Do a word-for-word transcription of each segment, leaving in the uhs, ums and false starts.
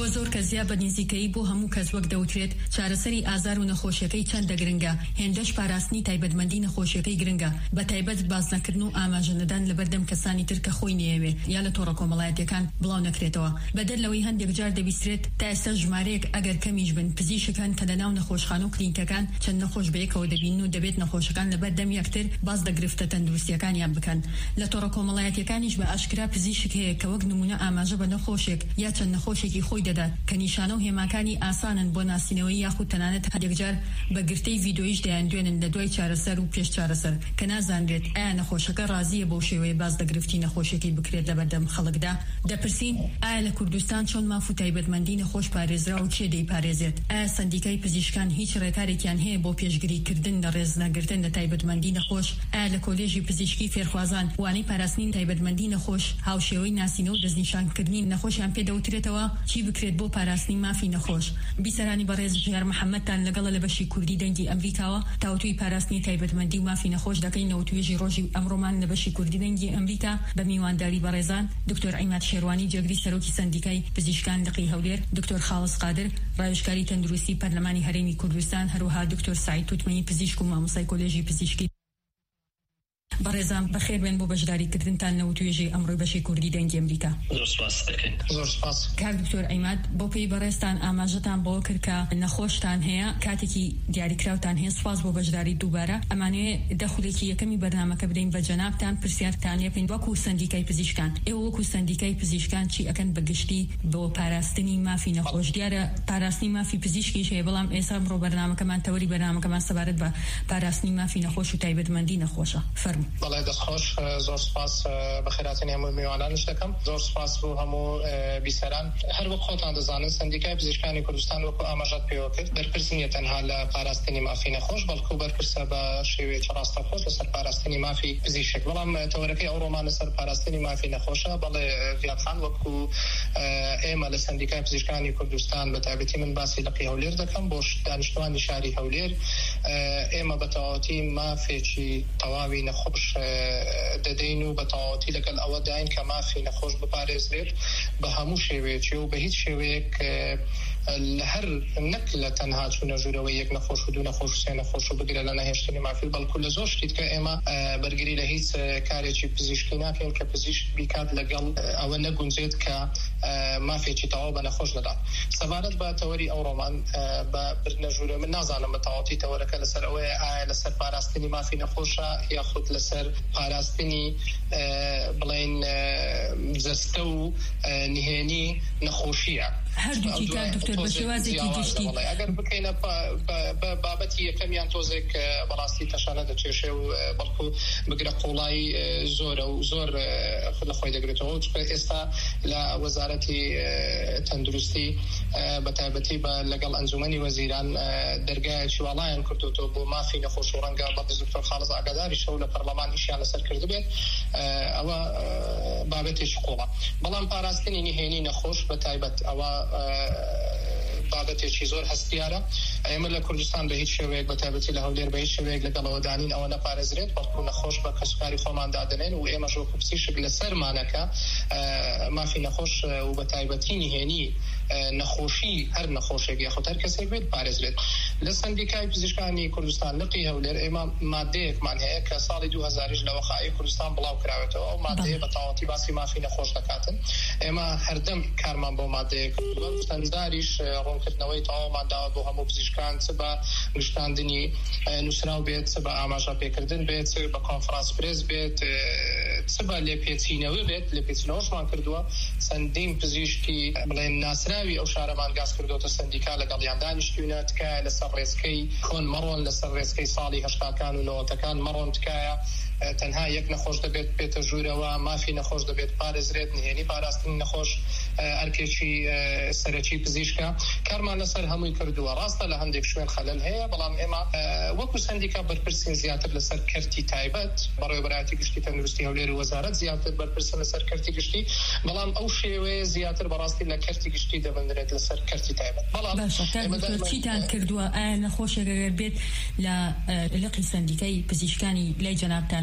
بۆ زۆر کەسیا بە نزیکەیی بۆ هەموو کەس وەک دەوترێت چارەسەری ئازار و نەخۆشیەکەی چەندە گرنگە. هێندەش پاراستنی تایبەتمەندی نەخۆشیەکەی گرنگە، بە تایبەت بازنەکردن و ئاماژەنەدان لە بەردەم کەسانی تر کە خۆی نەیەوێ یا لە تۆڕە کۆمەڵایەتیەکان بڵاو نەکرێتەوە. بەدەر لەوەی هەندێک جار دەبیسترێت تا ئێستا ژمارەیەک ئەگەر کەمیش بن پزیشکان کە لەناو نەخۆشخانە و کلینیکەکان چەند نەخۆش بەیەکەوە دەبین و دەبێت نەخۆشەکان لە بەردەم یەکتر باز دەگرفتە تەندروستیەکانیان بکەن. لە تۆڕە کۆمەڵایەتیەکانیش بە ئاشکرا پزیشک هەیە کە وەک نمونە ئاماژە بە نەخۆشێک یا چەند نەخۆشێکی خۆی دەدات کە نیشانە و هێماکانی ئاسانن بۆ ناسینەوەی یاخود تەنانەت هەندێکجار بە گرتەی ڤیدۆیش دەیاندوێنن لە دوای چارەسەر و پێش چارەسەر کە نازانرێت ئایا نەخۆشەکە ڕازیە بەو شێوەیە باز دەگرفتی نەخۆشێکی بکرێت لە بەردەم خەڵکدا. دەپرسین ئایا لە کوردستان چۆن ماف و تایبەتمەندی نەخۆش پارێزرا و کێ دەیپارێزێت؟ ئایا سەندیکای پزیشکان هیچ ڕێکارێکیان هەیە بۆ پێشگیریکردن لە ڕێزنەگرتن لە تایبەتمەندی نەخۆش؟ ئایا لە کۆلێژی پزیشکی فێرخوازان وانەی پاراستنی تایبەتمەندی نەخۆش هاوشێوەی ناسینە و دەستنیشانکردنی نەخۆشیان پێدەوترێتەوە؟ چی بکرێت بۆ پاراستنی مافی نەخۆش؟ بیسەرانی بەڕێز ژیار محەممەدتان لەگەڵ لە بەشی کوردی دەنگی ئەمریکاوە تاوتوی پاراستنی تایبەتمەندی و مافی نەخۆش دەکەینەوە توێژی ڕۆژی ئەمڕۆمان لە بەشی کوردی دەنگی ئەمریکا بە میوانداری بەڕێزان دکتۆر عیماد شێروانی جێگری سەرۆکی سەندیکای پزیشکان لقی هەولێر، دکتۆر خاڵس قادر ڕایشکاری تەندروستی پەرلەمانی هەرێمی کوردستان، هەروەها دکتۆر سعید توتمەنی پزیشک و مامۆستای کۆلێژی پزیشکی. بەڕێزان بەخێر بێن بۆ بەشداریکردنتان لەو توێژەی ئەمڕۆی بەشی کوردی دەنگی ئەمریکا. زۆر سپاس دەکەین. زۆر سپاس. کاک دکتۆر عیماد، بۆ پێی بەڕێزتان ئاماژەتان بۆ کرد کە نەخۆشتان هەیە، کاتێکی دیاریکراوتان هەیە. سپاس بۆ بەشداری دووبارە. ئەمانەیە دەخولێکی یەکەمی بەرنامەکە بدەین بە جەنابتان، پرسیارتان لێبکەین وەکو سەندیکای پزیشکان. ئێوە وەکو سەندیکای پزیشکان چی ئەکەن بەگشتی بۆ پاراستنی مافی نەخۆش؟ دیارە پاراستنی مافی پزیشکیش هەیە، بەڵام ئێستا ئەمڕۆ بەرنامەکەمان تەوەری بەرنامەکەمان سەبارەت بە پاراستنی مافی نەخۆش و تایبەتمەندی نەخۆشە. فەرموو. بەڵێ دەستخۆش، زۆر سپاس بە خێراتنی هەموو میوانانش دەکەم. زۆر سپاس بۆ هەموو بیسەران. هەر وەک خۆتان دەزانن سەندیکای پزیشکانی کوردستان وەکو ئاماژەت پێوە کرد بەرپرس نیە تەنها لە پاراستنی مافی نەخۆش، بەڵکو بەرپرسە بە شێوەیەکی ڕاستەوخۆش لەسەر پاراستنی مافی پزیشک. بەڵام تەوەرەکەی ئەوڕۆمان لەسەر پاراستنی مافی نەخۆشە. بەڵێ ڤیادخان، وەکو ئێمە لە سەندیکای پزیشکانی کوردستان بە تایبەتی من باسی لقی هەولێر دەکەم بۆ دانیشتوانی شاری هەولێر. ئێمە بە تەواوەتی مافێکی تەواوی نەخۆش دەدەین و بە تەواوەتی لەگەڵ ئەوە داین کە مافی نەخۆش بپارێزرێت بە هەموو شێوەیەکی و بە هیچ شێوەیەک لە هەر نەک لە تەنها چوونە ژوورەوەی یەک نەخۆش و دوو نەخۆش و سێ نەخۆش و بگرە لە نەهێشتنی مافی، بەڵکو لە زۆر شتیت کە ئێمە بەرگری لە هیچ کارێکی پزیشکی ناکەین کە پزیشک بیکات لەگەڵ ئەوە نەگونجێت کە مافێکی تەواو بە نەخۆش دەدات. سەبارەت بە تەوەری ئەوڕۆمان بە بردنە ژوورە، من نازانم بە تەواوەتی تەوەرەکە لەسەر ئەوەیە ئایا لەسەر پاراستنی مافی نەخۆشە یاخود لەسەر پاراستنی بڵێن جەستە و نهێنی نەخۆشیە. هەردووکی کار دکتۆر بە شێوازێکی گشتی ئەگەر بکەینە بابەتی یەکەمیان تۆزێک بەڕاستی تەشانە دەچێشێ و بەڵکو بگرە قوڵایی زۆرە و زۆر لە خۆی دەگرێتەوە. ئێستا لە وەزارەتی تەندروستی بە تایبەتی بە لەگەڵ ئەنجومەنی وەزیران دەرگایەکی وەڵایان کردوتەوە بۆ مافی نەخۆش و ڕەنگە بەڕێز دکتۆر خاڵس ئاگاداری شەو لە پەرلەمان ئیشیان لەسەر کرد بێت. ئەوە بابەتێکی قوڵە. بەڵام پاراستنی نهێنی نەخۆش بە تایبەت ئەوە بابەتێکی زۆر هەستیارە. ئێمە لە کوردستان بە هیچ شێوەیەک بە تایبەتی لە هەولێر بە هیچ شێوەیەک لەگەڵەوە دانین ئەوە نەپارێزرێت، بەڵکو نەخۆش بە کەسوکاری خۆمان دادنێن و ئێمە ژۆک پزیشک لەسەرمانەکە مافی نەخۆش و بە تایبەتی نهێنی نەخۆشی هەر نەخۆشێک یاخود هەر کەسێک بێت پارێزرێت. لە سەندیکای پزیشکانی کوردستان لقی هەولێر ئێمە مادەیەکمان هەیە کە ساڵی دوو هەزاریش لە وەقایعی کوردستان بڵاو کراوێتەوە. ئەو مادەیە بە تەواوەتی باسی مافی نەخۆش دەکاتن. ئێمە هەردەم کارمان بۆ مادەیە کردووە. ستەنداریش ڕوونکردنەوەی تەواومان داوە بۆ هەموو پزیشکان، چ بە نیشتاندنی نووسراو بێت، چ بە ئاماژە پێکردن بێت، چ بە کۆنفرانس پرێس بێت، چ بە لێپێچینەوە بێت. لێپێچینەوەشمان کردووە. چەندین پزیشکی بڵێن ناسراوی ئەو شارەمان گاز کردوتە سەندیکا لەگەڵیان دانیشتوونە، تکایە لەسەر ڕێزکەی کۆن مەڕۆن، لەسەر ڕێزکەی ساڵی هەشتاکان و نەوەتەکان مەڕۆن، تکایە تەنها یەک نەخۆش دەبێت بێتە ژوورەوە، مافی نەخۆش دەبێت پارێزرێت، نهێنی پاراستنی نەخۆش ئەرکێکی سەرەکی پزیشکە. کارمان لەسەر هەمووی کردووە. ڕاستە لە هەندێک شوێن خەلەل هەیە، بەڵام ئێمە وەکو سەندیکا بەرپرسین زیاتر لەسەر کەرتی تایبەت، بەڕێوەبەرایەتی گشتی تەندروستی هەولێر و وەزارەت زیاتر بەرپرسن لەسەر کەرتی گشتی، بەڵام ئەو شێوەیە زیاتر بەڕاستی لە کەرتی گشتی دەبندرێت لەسەر کەرتی تایبەت. بەڵام چیتان کردووە؟ ئایا نەخۆشێک ئەگەر بێت لە لقی سەندیکای پزیشکانی لای جەنابتان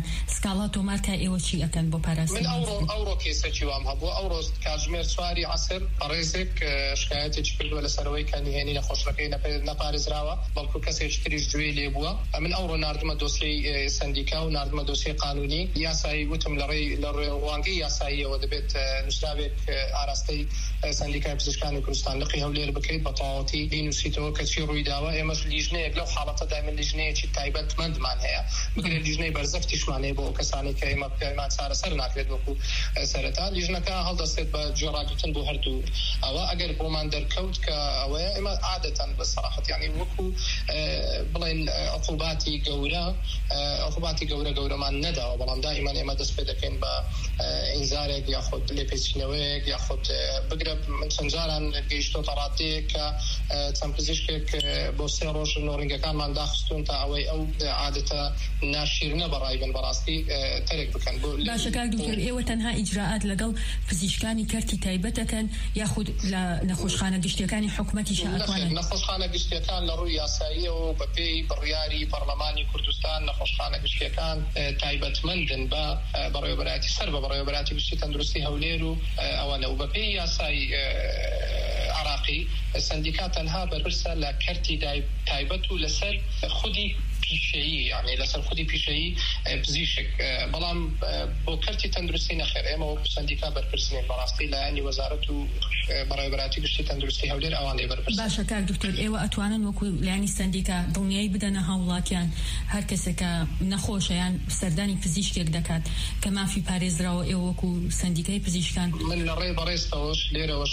سکاڵا تۆمارکە ئێوە چی ئەکەن بۆ پاراستنی؟ من ئەوڕۆ ئەوڕۆ کێسێکی وام هەبوو ئەوڕۆ کاتژمێر چواری عەسر ڕێزێک شکایەتێکی کردووە لەسەرەوەی کە نهێنی نەخۆشەکەی نەپارێزراوە بەڵکو کەسێکی تریش گوێی لێ بووە. من ئەوڕۆ ناردمە دۆسیەی سندیکا و ناردمە دۆسیەی قانونی یاسایی وتم لە ڕێی لە ڕێوانگەی یاساییەوە دەبێت نووسراوێک ئاراستەی سندیکای پزیشکانی کوردستان لقی هەولێر بکەیت بە تەواوەتی بینووسیتەوە کە چی ڕووی داوە. ئێمەش لیژنەیەک لەو حاڵەتەدا من لیژنەیەکی تایبەتمەندمان هەیە بگرێت لیژنەی بەرزەفتیشمانەیە بۆ کەسانی کە ئێمە پێمان چارەسەر ناکرێت وەکو سەرەتا لیژنەکە هەڵدەستێت بە جێڕاگرتن بۆ هەردوو ئەوە ئەگەر بۆمان دەرکەوت کە ئەوەیە ئێمە عادەتەن بەسەراحەت یعنی وەکو بڵێن عقوباتی گەورە عقوباتی گەورە گەورەمان نەداوە بەڵام دائیمان ئێمە دەست پێ دەکەین بە ئینزارێک یاخود لێپێچینەوەیەک یاخود بگرە من چەند جاران گەیشتۆتە ڕادەیەک کە چەند پزیشکێک بۆ سێ ڕۆژ نۆڕینگەکانمان داخستون تا ئەوەی ئەو عادەتە ناشیرنە بەڕای بن بەڕاستی تەرێک بکەن. باشە کاک دوکتۆر ئێوە تەنها ئیجراعات لەگەڵ پزیشکانی کەرتی تایبەتەکەن یاخود لە نەخۆشخانە گشتیەکانی حکوومەتیش ئەتوانن؟ نەخۆشخانە گشتیەکان لە ڕووی یاساییەوە بەپێی بڕیاری پەرلەمانی کوردستان نەخۆشخانە گشتیەکان تایبەتمەندن بە بەڕێوەبەرایەتی سەر بە بەڕێوەبەرایەتی گشتی تەندروستی هەولێر و ئەوانە و بەپێی یاسایی عراقی سندیکا تەنها بەرپرسە لە کەرتی تایبەت و لەسەر خودی پیشەیی یعنی لەسەر خودی پیشەیی پزیشک بەڵام بۆ کەرتی تەندروستی نەخێر ئێمە وەکو سندیکا بەرپرسین بەڕاستی لایەنی وەزارەت و بەڕێوەبەرایەتی گشتی تەندروستی هەولێر ئەوانەی بەرپرسن. باشە کاک دکتۆر ئێوە ئەتوانن وەکو لایەنی سندیکا دڵنیایی بدەنە هاوڵاتیان هەر کەسێکە نەخۆشە یان سەردانی پزیشکێک دەکات کە مافی پارێزراوە ئێوە وەکو سندیکای پزیشکان؟ من لە ڕێی بەڕێستەوەش لێرەوەش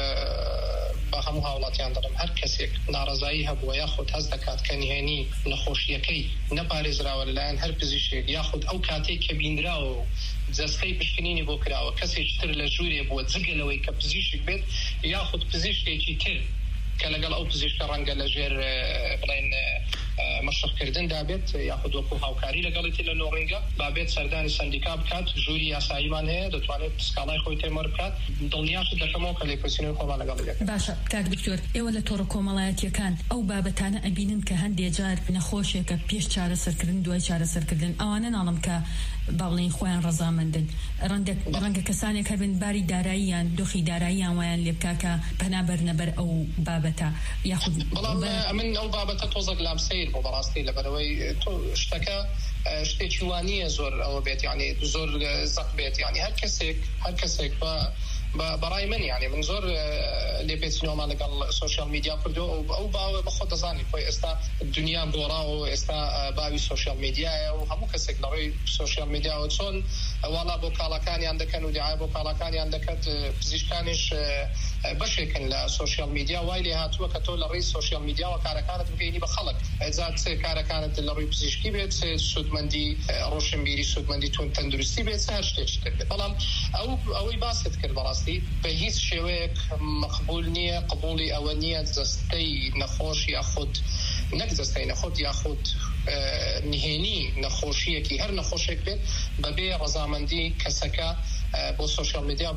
بە هەموو هاوڵاتیان دەڵم هەر کەسێک ناڕەزایی هەبووە یاخود هەست دەکات کە نهێنی نەخۆشیەکەی نەپارێزراوە لەلایەن هەر پزیشکێک یاخود ئەو کاتێک کە بیندراوە و جەستەی پشکنینی بۆ کراوە کەسێکی تر لە ژوورێ بووە جگەلەوەی کە پزیشک بێت یاخود پزیشکێکی تر کە لەگەڵ ئەو پزیشکە ڕەنگە لە ژێر بڵێن مەشقکردن دابێت یاخود وەکو هاوکاری لەگەڵیتی لە نۆڕینگە بابێت سەردانی سندیکا بکات ژووری یاساییمان هەیە دەتوانێت سکاڵای خۆی تێمەر بکات دڵنیاش دەکەمەوە کە لێپرسینەوەی خۆمان لەگەڵ دەکەین. باشە کاک دکتۆر ئێوە لە تۆڕە کۆمەڵایەتیەکان ئەو بابەتانە ئەبینن کە هەندێک جار نەخۆشێکە پێش چارەسەرکردن دوای چارەسەرکردن ئەوانە ناڵم کە باڵین خۆیان ڕەزامەندن ڕەنگە کەسانێک هەبن باری داراییان دۆخی داراییان وایان لێ بکا کە پەنابەر نەبەر ئەو بابەتە یاخود من ئەو بابەتە تۆزێک لام سیر بۆ بەڕاستی لەبەرەوەی تۆ شتەکە شتێکی وانییە زۆر ئەوە بێت یعنی زۆر زەق بێت یعنی هەر کەسێک هەر کەسێک بە بەڕای من یعنی من زۆر لێپێچینەوەمان لەگەڵ سوشیال میدیا کردو ئەو باوە بە خۆ دەزانی خۆی ئێستا دنیا گۆڕاوە ئێستا باوی سوشیال میدیایە و هەموو کەسێک لەڕێی سوشیال میدیاوە چۆن واڵا بۆ کاڵەکانیان دەکەن و دیعای بۆ کاڵەکانیان دەکەت پزیشکانیش بەشێکن لە سوشیال میدیا وای لێ هاتووە کە تۆ لە ڕێی سوشیال میدیاوە کارەکانت بگەینی بە خەڵک ئەجات کارەکانت لە ڕێی پزیشکی بێت سوودمەندی ڕۆشنبیری سوودمەندی تۆن تەندروستی بێت هەر شتێکی تر بێت بەڵام ئەو ئەوەی باست کرد بەڕاستی بە هیچ شێوەیەک مەقبول نییە قبولی ئەوە نییە جەستەی نەخۆش یاخود نەک جەستەی نەخۆت یاخود نهێنی نەخۆشیەکی هەر نەخۆشێک بێت بەبێ ڕەزامەندی کەسەکە بۆ سوشیال میدیا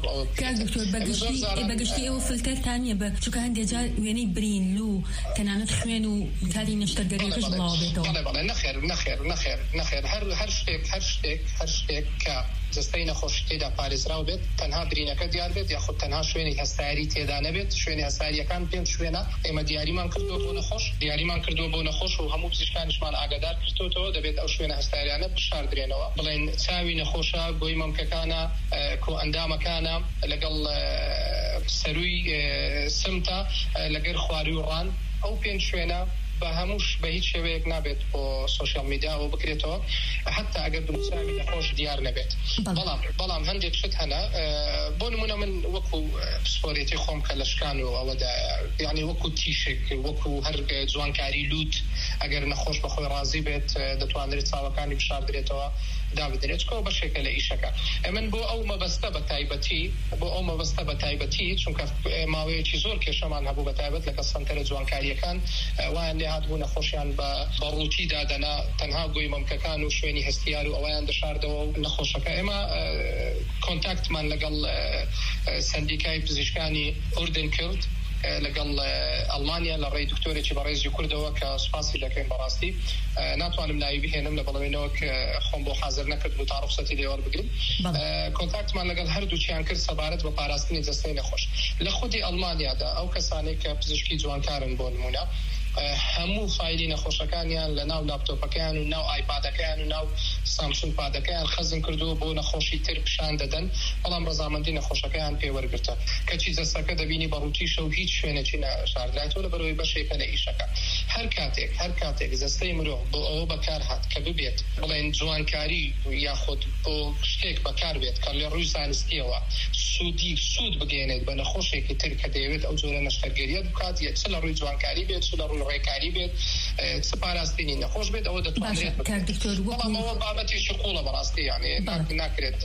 بەگشتی ئێوە فلتەرتانە بە چونکە هەندێک جار وێنەی برین لو تەنانەت خوێن و کاری نەشتەرگەریەکەش بڵاو بێتەوە. نەخێر نەخێر نەخێر نەخێر هەر هەر شتێک هەر شتێک هەر شتێک کە جەستەی نەخۆشی تێدا پارێزراو بێت تەنها برینەکە دیار بێت یاخود تەنها شوێنی هەستاری تێدا نەبێت شوێنی هەستاریەکان پێنج شوێنە ئێمە دیاریمان کردووە بۆ نەخۆش دیاریمان کردووە بۆ نەخۆش و هەموو پزیشکانیشمان ئاگادار کردوتەوە دەبێت ئەو شوێنە هەستاریانە بشاردرێنەوە بڵێن چاوی نەخۆشە بۆی مەمکەکانە کۆ ئەندامەکانە لەگەڵ سەروی سمتە لەگەر خواری و ڕان ئەو پێنج شوێنە بە هەمووش بە هیچ شێوەیەک نابێت بۆ سوشیال میدیا و بکرێتەوە حتا ئەگەر دروستراوی نەخۆش دیار نەبێت. بەڵام بەڵام هەندێک شت هەنا بۆ نمونە من وەکو پسپۆرێتی خۆم کە لە شکان و ئەوەدا یعنی وەکو تیشک وەکو هەر جوانکاری لوت ئەگەر نەخۆش بەخۆی ڕازی بێت دەتوانێت چاوەکانی بشاردرێتەوە دابدرێت کۆ بەشێکە لە ئیشەکە. من بۆ ئەو مەبەستە بە تایبەتی بۆ ئەو مەبەستە بە تایبەتی چونکە ماوەیەکی زۆر کێشەمان هەبوو بە تایبەت لەگەڵ سەنتەرە جوانکاریەکان وایان لێ هاتبوو نەخۆشیان بە بەڕووتی دادەنا تەنها گۆی مەمکەکان و شوێنی هەستیار و ئەویان دەشاردەوە و نەخۆشەکە. ئێمە کۆنتاکتمان لەگەڵ سندیکای پزیشکانی ئوردن کرد لەگەڵ ئەڵمانیا لە ڕێی دکتۆرێکی بەڕێزی کوردەوە کە سوپاسی دەکەین بەڕاستی ناتوانم ناوی بهێنم لە بەڵێنەوە کە خۆم بۆ حاضر نەکرد بۆ تا ڕوخسەتی لێوەر بگرم کۆنتاکتمان لەگەڵ هەردووچیان کرد سەبارەت بە پاراستنی جەستەی نەخۆش لە خودی ئەڵمانیادا ئەو کەسانێک کە پزیشکی جوانکارن بۆ نمونە هەموو فایلی نەخۆشەکانیان لە ناو لاپتۆپەکەیان و ناو ئایپادەکەیان و ناو سامسونگ پادەکەیان خەزم کردووە بۆ نەخۆشی تر پیشان دەدەن بەڵام ڕەزامەندی نەخۆشەکەیان پێوەرگرتە کەچی جەستەکە دەبینی بەڕووتیشە و هیچ شوێنێکی نەشاردرایەوە لە بەرەوەی بەشێکە لە ئیشەکە هەر کاتێک هەر کاتێک جەستەی مرۆڤ بۆ ئەوە بەکار هات کە ببێت بڵێن جوانکاری یاخود بۆ شتێک بەکار بێت کە لە ڕووی زانستیەوە سوودی سوود بگەێنێت بە نەخۆشێکی تر کە دەیەوێت ئەو جۆرە نەشتەرگەریە بکات یەک چ لە ڕووی جوانکاری بێت چ لە ڕووی ڕێکاری بێت سپاراستنی نەخۆش بێت ئەوە دەتوانێت بەڵام ئەوە بابەتێکی قوڵە بەڕاستی یعنی ناکرێت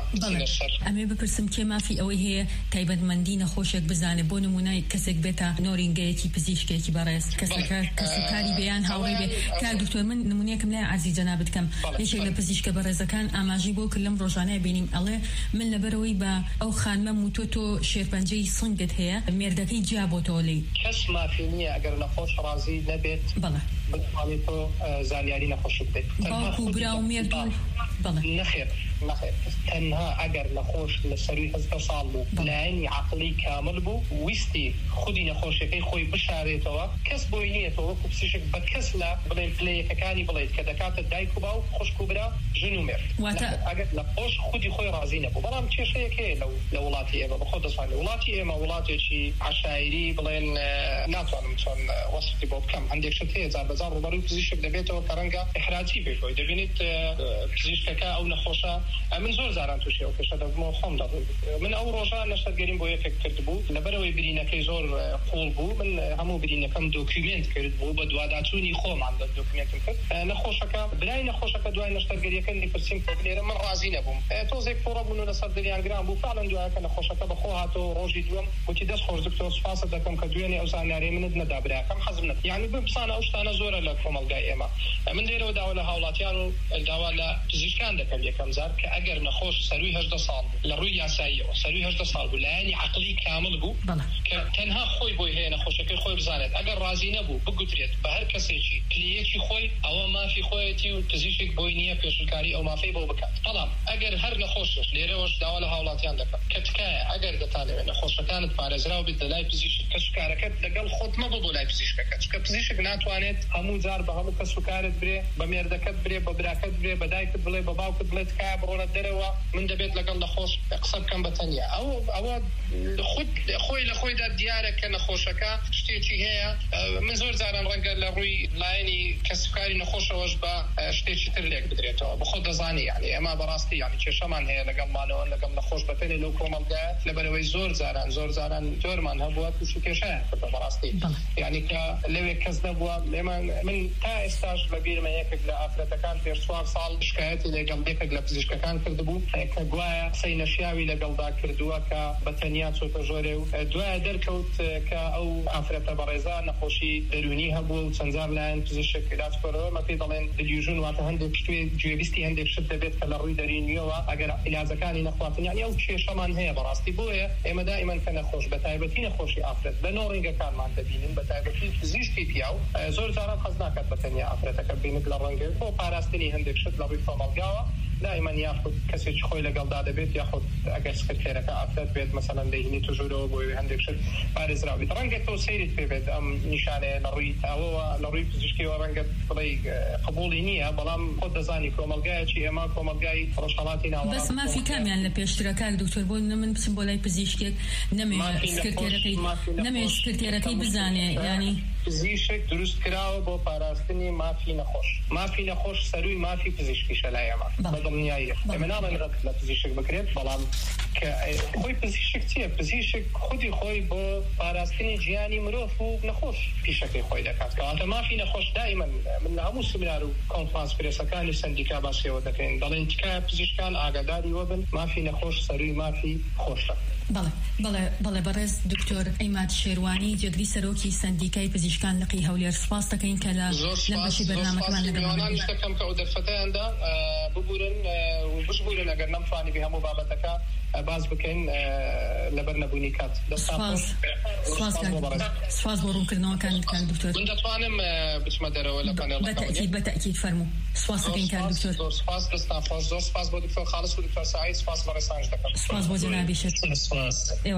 ئەمێ بپرسم کێ مافی ئەوەی هەیە تایبەتمەندی نەخۆشێک بزانێت بۆ نمونای کەسێک بێتە نۆرینگەیەکی پزیشکێکی بەڕێز کەسەکە کەسوکاری بەیان هاوڕێ بێت کاک دکتۆر من نمونەیەکم لای عەرزی جەنابەت بکەم یەکێک لە پزیشکە بەڕێزەکان ئاماژەی بۆ کرد لەم ڕۆژانەیە بینیم ئەڵێ من لەبەرەوەی بە ئەو خانمە موتۆ تۆ شێرپەنجەی سنگت هەیە مێردەکەی جیا بۆ تۆ لێ کەس مافی نییە ئەگەر نەخۆش ڕازی نەبێت بتوانێت تۆ زانیاری نەخۆش بێت باوکو برا و مێرد نەخێر نەخێر تەنها ئەگەر نەخۆش لە سەروی هەزدە ساڵ بوو لایەنی عەقڵی کامل بوو ویستی خودی نەخۆشەکەی خۆی بشارێتەوە کەس بۆی نیەتەوە وەکو پزیشک بە کەس لە بڵێن پلەیەکەکانی بڵێت کە دەکاتە دایک و باوک خوشک و برا ژن و مێرد ئەگەر نەخۆش خودی خۆی ڕازی نەبوو بەڵام کێشەیەک هەیە لە وڵاتی ئێمە بەخۆ دەزانێت وڵاتی ئێمە وڵاتێکی عەشایری بڵێن ناتوانم چۆن وەسفی بۆ بکەم هەندێک شت هەیە جار بەجار ڕوبەرووی پزیشک دەبێتەوە کە ڕەنگە ئیحراجی بێت دەبینیت پزیشکەکە ئەو نەخۆشە من زۆر زاران تووشی ئەو کێشە دەبمەوە خۆم دەڕێ من ئەو ڕۆژە نەشتەرگەریم بۆ یەکێک کرد بوو لەبەرەوەی برینەکەی زۆر قوڵ بوو من هەموو برینەکەم دۆکیومنت کرد بوو بە دوواداچوونی خۆمان دۆکیومنتم کرد نەخۆشەکە برای نەخۆشەکە دوای نەشتەرگەریەکە پرسیم لێرە من ڕازی نەبووم تۆزێک پۆڕە بوون و لەسەر دەریانگران بوو فعلا دوایەکە نەخۆشەکە بەخۆ هاتەوە ڕۆژی دووەم وتی دەست خۆش دکتۆر سوپاسە دەکەم کە دوێنێ ئەو زانیاری منت نەدا براکەم حەزم نەکرد یعنی بپسانە ئەو شتانە زۆرە لە کۆمەلگای ئێمە من لێرەوە داوا لە هاوڵاتیان و داوا لە پزیشکان دەکەم یەکەم جار کە ئەگەر نەخۆش سەروی هەژدە ساڵ بوو لە ڕووی یاساییەوە سەروی هەژدە ساڵ بوو لایەنی عەقڵی کامل بوو کە تەنها خۆی بۆی هەیە نەخۆشەکەی خۆی بزانێت ئەگەر ڕازی نەبوو بگوترێت بە هەر کەسێکی کلێیەکی خۆی ئەوە مافی خۆیەتی و پزیشک بۆی نییە پێشنکاری ئەو مافەی بۆ بکات بەڵام ئەگەر هەر نەخۆشش لێرەوەش داوا لە هاوڵاتیان دەکەم کە تکایە ئەگەر دەتانەوێت نەخۆشەکانت پارێزراو بێت لە لای پزیشک کەسوکارەکەت لەگەڵ خۆت مەبە بۆ لای پزیشکەکە چکە پزیشک ناتوانێت هەموو جار بە هەموو کەسوکارت برێ بە مێردەکەت برێ بە براکەت برێ بە دایکت بڵێ بە باوکت بڵێت تکایە بڕۆنە دەرەوە من دەبێت لەگەڵ نەخۆش قسە بکەم بە تەنیا ئەو ئەوە خود خۆی لە خۆیدا دیارە کە نەخۆشەکە شتێکی هەیە من زۆر جاران ڕەنگە لە ڕووی لایەنی کەسوکاری نەخۆشەوەش بە شتێکی تر لێک بدرێتەوە بە خۆت دەزانی یعنی ئەمە بەڕاستی یعنی کێشەمان هەیە لەگەڵمانەوە لەگەڵ نەخۆش بەتەنێ لەو کۆمەلگایە لەبەرەوەی زۆر جاران زۆر جاران جۆرمان هەبووە تووشی کێشەیان کردە بەڕاستی یعنی کە لەوێ کەس نەبووە لێمان من تا ئێستاش بەبیرمە یەکێک لە ئافرەتەکان پێش چوار ساڵ شکایەتی لەگەڵ یەکێک لە پزیشکەکان کردبوو کە گوایە قسەی نەشیاوی لەگەڵدا کردووە کە بەتەنیا چۆتە ژۆرێ و دوایە دەرکەوت کە ئەو ئافرەتە بەڕێزا نەخۆشی دەرونی هەبوو و چەند جار لایەن پزیشک علاج کۆرەوە مەپی دەڵێن دلیوژن واتە هەندێک شتێ گوێبیستی هەندێک شت دەبێت کە لە ڕووی دەرینیەوە ئەگەر علاجەکانی نەخواتن یعنی ئەو کێشەمان هەیە بەڕاستی بۆیە ئێمە دائیمەن کە نەخۆش بە تایبەتی نەخۆشی ئافرەت لە نۆڕینگەکانمان دەبینین بە تایبەتی پزیشکی پیاو زۆر جاران حەز ناکات بەتەنیا ئافرەتەکە بینێت لە ڕەنگە بۆ پاراستنی هەندێک شت لە ڕووی کۆمەلگاوە دائما یاخود کەسێکی خۆی لەگەڵدا دەبێت یاخود ئەگەر سکرتێرەکە ئافرەت بێت مەسەلەن دەهێنی توژورەوە بۆی هەندێک شت پارێزراو بێت ڕەنگە تۆ سەیرت پێ بێت ئەم نیشانەیە لە ڕووی تاوەوە لە ڕووی پزیشکیەوە ڕەنگە بڵێ قبوڵی نییە بەڵام خۆت دەزانی کۆمەلگایەکی ئێمە کۆمەلگای ڕۆژهەڵاتی ناوەڕاست بەس مافی کامیان لە پێشترەکە دکتۆر بۆ من بچم بۆ لای پزیشکێک نەمێ سکرتێرەکەی نەمێ سکرتێرەکەی بزانێ ینی پزیشک دروست کراوە بۆ پاراستنی مافی نەخۆش مافی نەخۆش سەروی مافی پزیشکیشە لای ئێمە بەدڵنیاییە ئێمە ناڵێن ڕەت لە پزیشک بکرێت بەڵام کە خۆی پزیشک چییە پزیشک خودی خۆی بۆ پاراستنی ژیانی مرۆڤ و نەخۆش پیشەکەی خۆی دەکات کەواتە مافی نەخۆش دائیمەن من لە هەموو سمینار و کۆنفرانس پرێسەکانی سەندیکا باسیەوە دەکەین دەڵێن تکایە پزیشکان ئاگاداری وەبن مافی نەخۆش سەروی مافی خۆشە بەڵێ بەڵێ بەڵێ بەڕێز دکتۆر عیماد شێروانی جێگری سەرۆکی سندیکای پزیشکان لقی هەولێر سپاس دەکەین کە لە لەبەشی بەرنامەکەمان لەگەڵمان شتەکەم کە ئەو دەرفەتەیاندا ببورن و بشبورن ئەگەر نەمتوانی بە هەموو بابەتەکە باز بکەین لەبەر نەبوونی کات. سپاس بۆ ڕوونکردنەوەکان کان دکتۆر. من دەتوانم بچمە دەرەوە لە پانێڵەکە؟ بەتەکید بەتەکید فەرموو. سپاس دەکەین کان دکتۆر. زۆر سپاس دەستافۆش، زۆر سپاس بۆ دکتۆر خالص و دکتۆر سعید، سپاس بە ڕێسانج دەکەم. سپاس بۆ جەنابی شت. سپاس.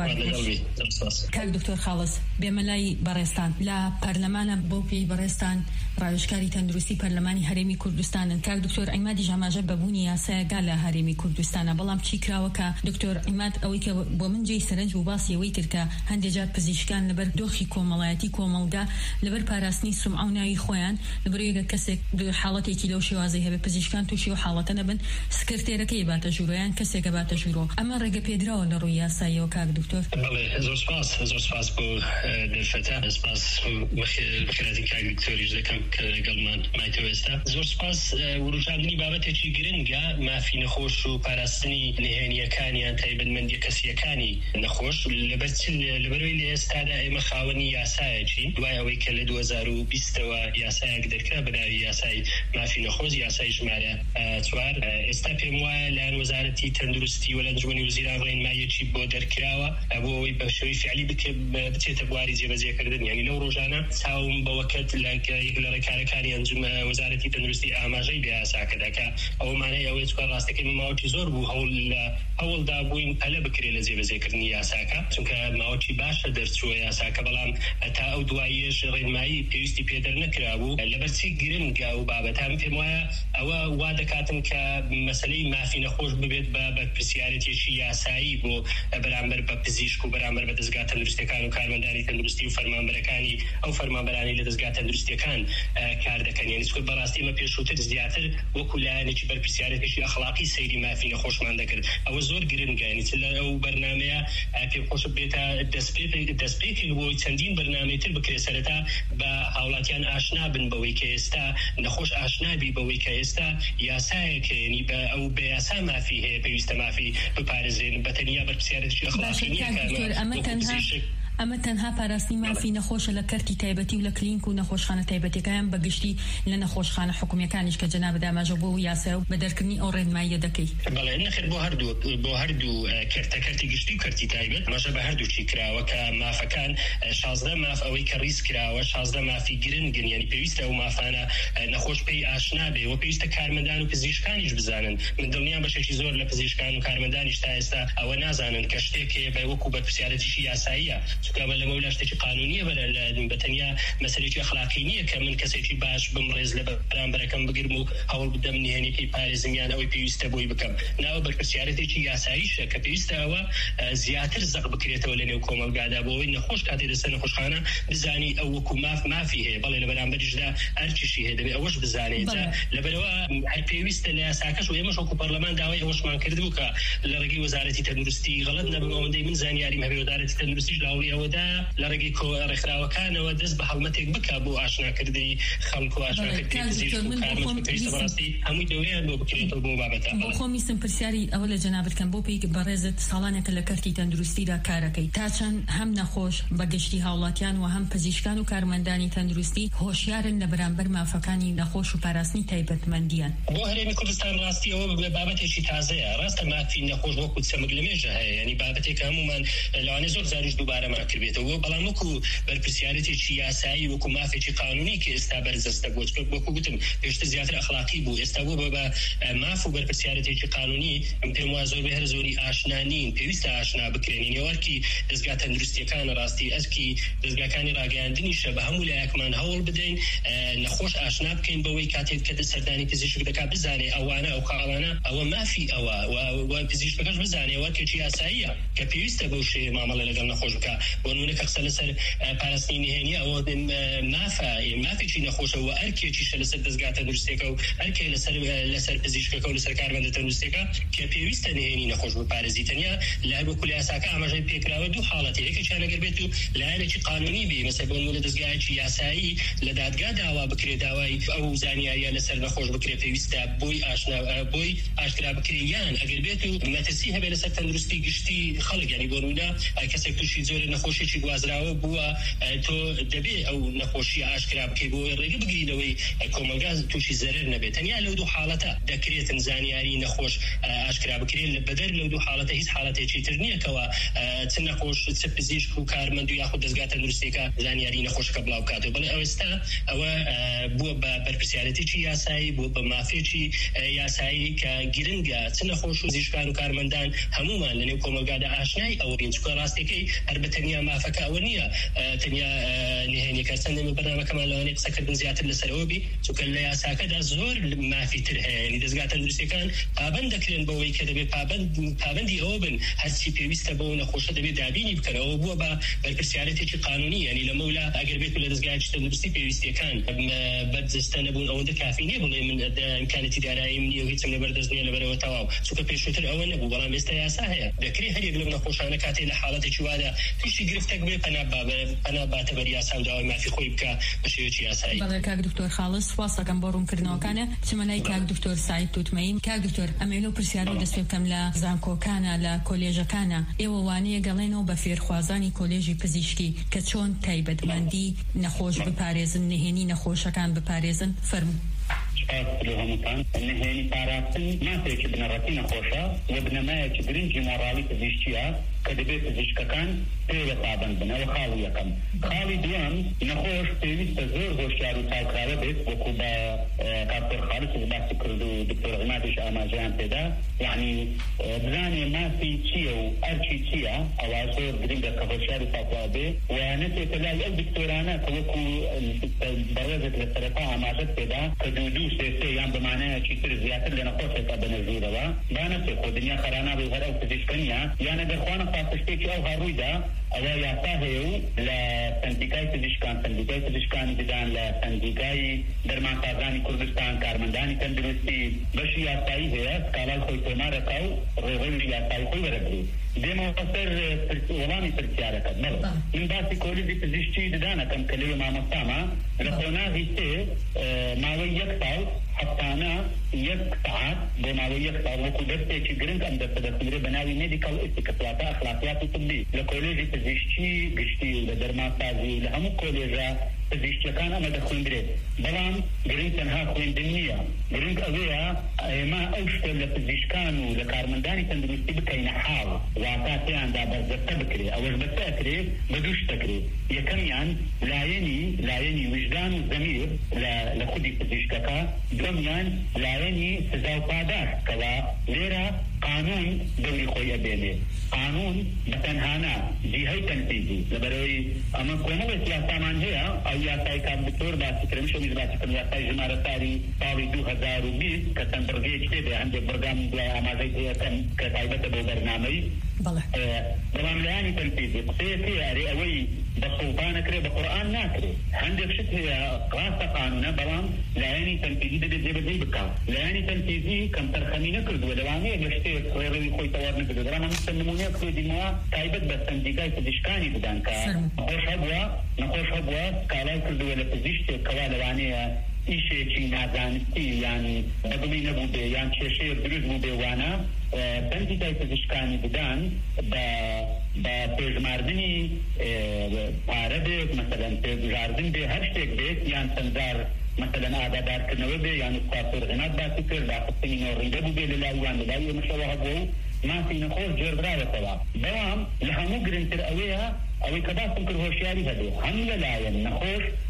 کاک دکتۆر خالص بێمەلای بەڕێستان لە پەرلەمانە بۆ پێی بەڕێستان ڕاوێژکاری تەندروستی پەرلەمانی هەرێمی کوردستانن. کاک دکتۆر عیمادی ژاماژە بەبوونی یاسایەکە لە هەرێمی کوردستانە، بەڵام چی کراوەکە دکتۆر عیماد ئەوەی کە بۆ من جێی سەرنج و باسی ئەوەی ترکە هەندێک جار پزیشکان لەبەر دۆخی کۆمەڵایەتی کۆمەڵگا لەبەر پاراستنی سومعە و ناوی خۆیان لەبەر یەکە کەسێک حاڵەتێکی لەو شێوازەی هەبێ پزیشکان تووشی و حاڵەتە نەبن سکرتێرەکەی باتە ژوورۆیان کەسێکە باتە ژوورۆ. ئەمە ڕێگە پێدراوە لە ڕووی یاساییەوە کاک دکتۆر؟ بەڵێ زۆر سپاس زۆر سپاس بۆ دەرفەتە، سپاس بەخێرەتی کاک دکتۆریش دەکەم کە لەگەڵمان مایتەوە ئێستا. زۆر سپاس. وروژاندنی بابەتێکی گرنگە مافی نەخۆش و پاراستنی نهێنیەکانیان تایبەتمەندی کەسیەکانی نەخۆش لەبەر لەبەرەوەی لە ئێستادا ئێمە خاوەنی یاسایەکین دوای ئەوەی کە لە دوو هەزار و بیستەوە یاسایەک دەرکرا بەناوی یاسای مافی نەخۆش، یاسای ژمارە چوار. ئێستا پێم وایە لایەن وەزارەتی تەندروستی و لە ئەنجومەنی وەزیران ڕێنماییەکی بۆ دەرکراوە بۆ ئەوەی بە شێوەی فعلی بچێتە بواری جێبەجێکردن. یعنی لەو ڕۆژانە چاوم بەوەکەت لە یەک لە ڕێکارەکانی ئەنجومە وەزارەتی تەندروستی ئاماژەی بە یاساکە دەکا. ئەوە مانای ئەوەی چکار ڕاستەکەی ماوەکی زۆر بوو هەوڵ لە هەوڵدا بووین پەلە بکرێ لە جێبەجێکردنی یاساکە، چونکە ماوەکی باشە دەرچووە یاساکە، بەڵام تا ئەو دواییش ڕێنمایی پێویستی پێدەر نەکرابوو. لەبەرچی گرنگە و بابەتان پێم وایە ئەوە وا دەکاتن کە مەسەلەی مافی نەخۆش ببێت بە بەرپرسیارەتێکی یاسایی بۆ بەرامبەر بە پزیشک و بەرامبەر بە دەستگا تەندروستیەکان و کارمەندانی تەندروستی و فەرمانبەرەکانی ئەو فەرمانبەرانی لە دەستگا تەندروستیەکان کار دەکەن. یعنی چکە بەڕاستی ئمە پێشووتر زیاتر وەکو لایەنێکی بەرپرسیارەتێکی ئەخلاقی سەیری مافی نەخۆشمان دەکرد. ئەوە زۆر گرنگە. یعنی لە ئەو بەرنامەیە پێم خۆشە بێتە دەستپێکێک بۆی چەندین بەرنامەی تر بکرێت سەرەتا بە هاوڵاتیان ئاشنا بن بەوەی کە ئێستا نەخۆش ئاشنابی بەوەی کە ئێستا یاسایەکە، یعنی بە ئەو بە یاسا مافی هەیە پێویستە مافی بپارێزرێن بە تەنیا بەرپرسیارەتێکی ئەخلاقی نییە. ئەمە تەنها پاراستنی مافی نەخۆشە لە کەرتی تایبەتی و لە کلینیک و نەخۆشخانە تایبەتیەکان بەگشتی لە نەخۆشخانە حکوومیەکانیش کە جەناب داماژە بۆ یاسا و بە دەرکردنی ئەو ڕێنماییە دەکەی. بەڵێ نەخێر بۆ هەردوو بۆ هەردوو کەرتە کەرتی گشتی و کەرتی تایبەت مەژە بە هەردووچی کراوە کە مافەکان شازدە ماف ئەوەی کە ڕیز کراوە شازدە مافی گرنگن. یعنی پێویستە ئەو مافانە نەخۆش پێی ئاشنا بێ و پێویستە کارمەندان و پزیشکانیش بزانن. من دڵنیام بەشێکی زۆر لە پزیشکان و کارمەندانیش تا ئێستا ئەوە نازانن کە شتێکێ بە وەکو بەرپرسیارەتێکی یاساییە، چونکە لە مەولاشتێکی قانونیە بە تەنیا مەسەلێکی ئەخلاقی نییە کە من کەسێکی باش بمڕێز لە بەرامبەرەکەم بگرم و هەوڵ بدەم نهێنیەکەی پارێزمیان ئەوەی پێویستە بۆی بکەم. ناوە بەرپرسیارەتێکی یاساییشە کە پێویستە ئەوە زیاتر زەق بکرێتەوە لە نێو کۆمەلگادا بۆەوەی نەخۆش کاتێ دەسەر نەخۆشخانە بزانی ئەو وەکو ماف مافی هەیە، بەڵێ لە بەرامبەریشدا ئەرچیشی هەیە دەبێت ئەوەش بزانێت. لەبەرەوە هەر پێویستە لە یاساکەش و ئێمەش وەکو پەرلەمان داوای ئەوەشمان کردبوو کە لە ڕێگەی وەزارەتی تەندروستی غەڵەت نەبن ئەوەندەی من زانیاریم هەبێ وەزارەتی تەندروستیش لە هەوڵی ئەوەدا لە ڕێگەی ڕێکخراوەکانەوە دەست بە هەڵمەتێک بکە بۆ ئاشناکردنی خەڵک و ئاشناکردنی پزیشک و کارمەند پێویستە بەڕاستی هەمووی دەوریان بۆ بکرێتەوە بۆ بابەتە. بۆ خۆمی سم پرسیاری ئەوە لە جەنابەتکەم بۆ پێی بەڕێزت ساڵانێکە لە کەرتی تەندروستیدا کارەکەی تا چەند هەم نەخۆش بەگشتی هاوڵاتیان و هەم پزیشکان و کارمەندانی تەندروستی هۆشیارن لە بەرامبەر مافەکانی نەخۆش و پاراستنی تایبەتمەندیان. بۆ هەرێمی کوردستان ڕاستی ئەوە بابەتێکی تازەیە. ڕاستە مافی نەخۆش وەکو چەمک لە مێژە هەیە، یعنی بابەتێک هەمومان لەوانەیە زۆر زاریش دووبارە ماکردێتەوە، بەڵام وەکو بەرپرسیارەتێکی یاسایی وەکو مافێکی قانونی کە ئێستا بەرزەستە بۆ وەکو گوتم پێشتر زیاتر ئەخلاقی بوو، ئێستا بۆ بە ماف و بەرپرسیارەتێکی قانونی پێم وایە زۆر هەر زۆری ئاشنا نین، پێویستە ئاشنا بکرێن. نێوارکی دەستگا تەندروستیەکانە ڕاستی ئەسکی دەستگاکانی ڕاگەیاندنیشە بە هەموو لایەکمان هەوڵ بدەین نەخۆش ئاشنا بکەین بەوەی کاتێک کە سەردانی پزیشک دەکات بزانێ ئەوانە ئەو خاڵانە ئەوە مافی ئەوە و پزیشکەکەش بزانێ وەکێکی یاساییە کە پێویستە بەو شێوەیە مامەڵە لەگەڵ نەخۆش بکە. ونونك أقصى لسر بارسنين هني أو مافا مافي شيء نخوش أو أركي شيء لسر دزقات تندرستيكا أو أركي لسر لسر بزيشكا أو لسر كاربن تندرستيكا كبيويست نهني نخوش ببارزيتنيا لعب كل أساك عمجي بيكرا ودو حالتي هيك كان قربتو لعلة قانوني بي مثلا بقول دزقات شيء ياساي لدادقا دعوة بكري دعوة أو زانية لسر نخوش بكري بيويست بوي آشنا بوي آشكرا بكريان قربتو ما تسيها بين لسر تندرستي قشتي خلق يعني بقولنا كسر كل شيء زور نخوشي شيء وازراو بوا تو دبي أو نخوشي آشكرا بكي بوي الرجل بقيلوي كومالجاز توشي زرر نبتنيا لو دو حالته ذكرية زانياري نخوش آشكرا بكري لبدر لو دو حالته هيس حالته شيء ترنيه كوا تنخوش تسبزيش كو كارمندو ياخد دزقات النورسيكا زانياري نخوش قبلا وكاتو بل أوستا أو بوا بربسيالتي شيء ياساي بوا بمافي شيء ياساي كجرنجا تنخوش زيش كانوا كارمندان هموما لأنه كومالجاز آشناي أو بينسكو راستيكي أربتنيا ما فكا ونيا تنيا نهني كرسنا من برنامج كمان لو نقصك بنزيات السروبي سكلا يا ساكد زور ما في تره يعني دزقات النورسيكان بابند كلن بوي كده بابند بابندي أوبن هسي بيويست بون خوشة دبي دابيني بكرة أو بوا با بالبرسيالتي قانونية يعني لمولا أقرب بيت ولا دزقات النورسي بيويست كان بد استنبون أو دكافيني بقول من إمكانية دارائي مني وهيت من بردزني لبرو تواو سكلا بيشوتر أول نبو ولا مستياسة هي ذكري هل يقلبنا خوشانة كاتي لحالة شوادا توشي قرفتك بي أنا باب أنا باتبر ياسام داوي ما في خويبك بشيوتي ياساي. بله كاك دكتور خالص واسا كم بارون كرنا كانه سمناي كاك دكتور سعيد توتمين كاك دكتور أميلو برسيارو دسبب كملا زانكو كانا لا كوليجا كانا إيوانية قالينو بفير خوازاني كوليجي بزيشكي كتشون تايبد ماندي نخوش بباريزن نهيني نخوش كان بباريزن فرم. لهم كان النهيني باراتن ما تيجي بنراتين خوشة وبنما يجبرين جمارالي تزيشتيا كدبيت تزيشكا كان تيجي طابن بنا وخالي كم خالي دوام نخوش تيجي تزور هوشيارو تاكرا بيت وكوبا كابتر خالص وباس كردو دكتور عمادش أماجان تدا يعني بزاني ما في تيو أرشي تيا أو أزور جرينجا كهوشيارو تاكرا بيت ونسي تلاقي الدكتورانا كوكو برزت للسرطة أماجت تدا كدودو سيسي يعني بمعنى كتير زيادة لنا قصة بنزيرة وا بانت خو دنيا خرانا بغير أو تزيشكنيا يعني دخوانا فاستشتكي أو هارويدا أو يعتاهيو لسنديكاي تزيشكان سنديكاي تزيشكان بدان لسنديكاي درمان سازاني كردستان كارمنداني تندرستي بشي يعتاهي هي سكالال خوي تومار ركاو روغل يعتاهي خوي ورقلي ديما قصر ولاني ترسيارك ملو من باسي كولي دي تزيشتي دانا كم كليو ما مستاما لخونا غيسي ماوي يكتاو حتى أنا يقطع بناوي يقطع وكودرتي كجرنك أم دفتر بناوي ميديكال إتيكتات أخلاقيات طبي لكوليجي تزيشتي قشتي لدرماتازي لهم كوليجا تزيشتي كان أما دخون دريد بلان قرنك تنها خوين دنيا قرنك أويا ما أوشتر لتزيش كانوا لكارمنداني تندرستي بكين حال وعطاتي عن دا برزبتا بكري أوش بتاكري بدوش تكري يكميان لا يني لا يني وجدان الزمير لخدي تزيش كاكا دوميان لارني سزاو پاداش كوا ليرا قانون دوري خويا بيني قانون بتنهانا جهاي تنفيذي لبروي اما كونو سياسة من هي او ياساي كاب دكتور باسي كرمشو مزباسي كم ياساي جمارة تاري طاوي دو هزار وبيس كتن برغيج كده عند برغام دوا امازي كتن كتايبة بو برنامي بله دوام لاني تنفيذي قصيتي اري اوي بسلطان كري بقرآن ناكري عندك شت هي قراسة قانونا بلان لاني تنفيذي ده دي بدي بكا لاني تنفيذي كم ترخمينة كرد ودوامي يشتي روي خوي توارن كرد رانا مستنمونيا كرو ديموا تايبت بسنديكاي تدشكاني بدان كا نخوش هبوا نخوش هبوا كالاي كرد ولا تزيشتي كوالا وانيا إيشي چی نازانستی يعني بدوی نبوده يعني چشیر دروز بوده وانا بندی دای پزشکانی بدن با با پیشماردنی پاره بیت مثلا پیشاردن به هر شتێک بیت يعني سنزار مثلا عادادار كنوه بي يعني سقاطر غنات باسي كر داخل نوريده بو بي للاوان للاوي مشوه بو ما في نخوش جردرا وطبع دوام لهمو قرنتر اويها اوي كباسم كر هوشياري هدو هم للاين نخوش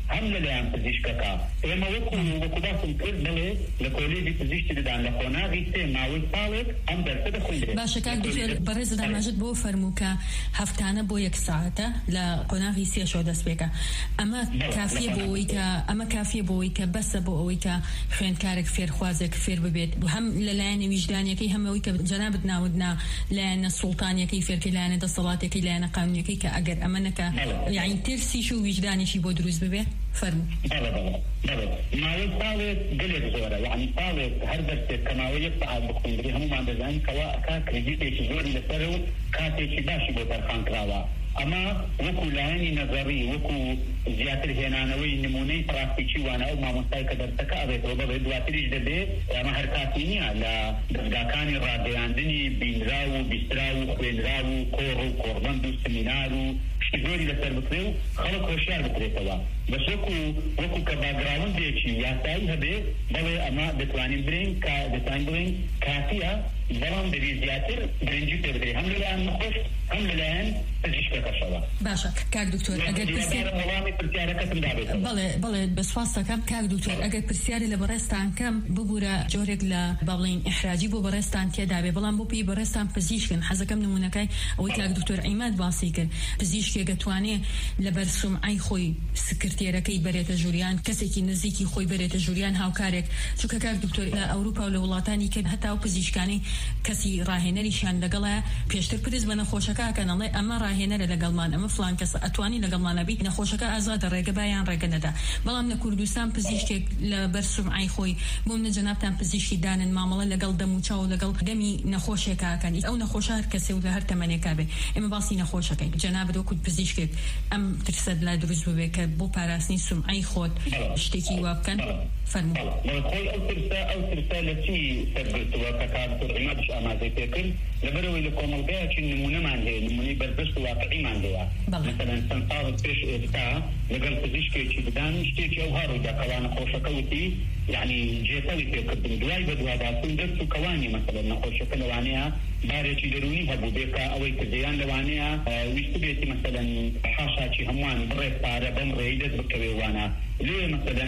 هم لەلایەن پزیشکەکە ئێمە وەکو وەکو باسم کرد بڵێ لە کۆلێجی پزیشکی ددان لە خۆناغی سێ ماوەی ساڵێک ئەم دەرسە دەخوێنرێت. باشە کاک دکتۆر بەڕێز داماژت بۆ فەرموو کە هەفتانە بۆ یەک ساعەتە لە قۆناغی سێشەوە دەست پێکە. ئەمە کافیە بۆ ئەوەی کە ئەمە کافیە بۆ ئەوەی کە بەسە بۆ ئەوەی کە خوێندکارێک فێرخوازێک فێر ببێت هەم لەلایەنە ویژدانیەکەی هەم ئەوەی کە جەنابەت ناودنا لایەنە سوڵتانیەکەی فێرکەی لایەنە دەسەڵاتێکی لایەنە قانونیەکەی کە ئەگەر ئەمە نەکە یعنی ترسیش و ویژدانیشی بۆ دروست ببێت فەرموو. بەڵێ بەڵێ بەڵێ ماوەی ساڵێک گەلێک زۆرە یعنی ساڵێک هەر دەرسێک کە ماوەی یەک سەعات بخوێنرێ هەمومان دەزانین کەوا ئەکا کریدیتێکی زۆری لەسەر و کاتێکی باشی بۆ تەرخان کراوە. ئەمە وەکو لایەنی نەزەری وەکو زیاتر هێنانەوەی نمونەی پراکتیکی وانە ئەو مامۆستای کە دەرسەکە ئەبێتەوە بەڵێ دواتریش دەبێت ئەمە هەر کاتی نییە لە دەستگاکانی ڕاگەیاندنی بینرا و بیسترا و خوێنرا و کۆڕ و کۆڕبەند و سمینار و زۆری لەسەر بکرێ و خەڵک هۆشیار بکرێتەوە. بەس وەکو وەکو کە باگراوندێکی یاسایی هەبێ بەڵێ ئەمە دەتوانین برین کە دەتوانین بڵێن کافیە بەڵام دەبێ زیاتر گرنگی پێ بدرێ هەم لەلایەن نەخۆش هەم لەلایەن پزیشکەکەشەوە. باشە کاک دکتۆر ئەگەر پرسیار وەڵامی پرسیارەکەتم دابێتەوە. بەڵێ بەڵێ بەسواس دەکەم کاک دکتۆر ئەگەر پرسیاری لە بەڕێستان کەم ببوورە جۆرێک لە بەڵێن ئیحراجی بۆ بەڕێستان تێدا بێ بەڵام بۆ پێی بەڕێستان پزیشکن حەزەکەم نمونەکەی ئەوەی کاک دکتۆر عیماد باسی کرد پزیشکێک دەتوانێت لەبەر سومعەی خۆی سکرتێرەکەی بەرێتە ژووریان کەسێکی نزیکی خۆی بەرێتە ژووریان هاوکارێک چونکە کاک دکتۆر لە ئەوروپا و لە وڵاتانی کە هەتا و پزیشکانی کەسی ڕاهێنەریشیان لەگەڵە پێشتر پرس بە نەخۆشەکەکەن ئەڵێ ئەمە ڕاهێنەرە لەگەڵمان ئەمە فلان کەس ئەتوانی لەگەڵمانە بیت نەخۆشەکە ئازادە ڕێگە بایان ڕێگە نەدا بەڵام لە کوردستان پزیشکێک لە بەر سومعەی خۆی بۆم نە جەنابتان پزیشکی دانن مامەڵە لەگەڵ دەموچاو و لەگەڵ دەمی نەخۆشێکاکەن ئەو نەخۆشە هەر کەسێ و لە هەر تەمەنێکا بێ ئێمە باسی نەخۆشەکەین جەنابەت وەکو پزیشکێک ئەم ترسەت لا دروست ببێ کە بۆ پاراستنی سومعەی خۆت شتێکی وا بکەن فەرموو. خۆی ئەو ترسە ئەو ترسە لە چی سەربردووە کە کاکتۆر عیمادش ئامادەی پێ کرد لەبەرەوەی لە کۆمەڵگەیەکی نمونەمان هەیە نمونەی بەرزبەست و واقعیمان هەیە مثلەن چەند ساڵێک پێش ئێستا لەگەڵ پزیشکێکی بدان شتێکی ئەو هەڕوودا کەوا نەخۆشەکە وتی یعنی جێتەڵی پێکردن دوای بە دواداچوون دەست و کەوانی مثلەن نەخۆشەکە لەوانەیە بارێکی دەرونی هەبوو بێکە ئەوەی کردیان لەوانەیە ویست بێتی مثلەن حاشاکی هەمووان بڕێک پارە بەم ڕێی دەست بکەوێ وانە لێ مثلەن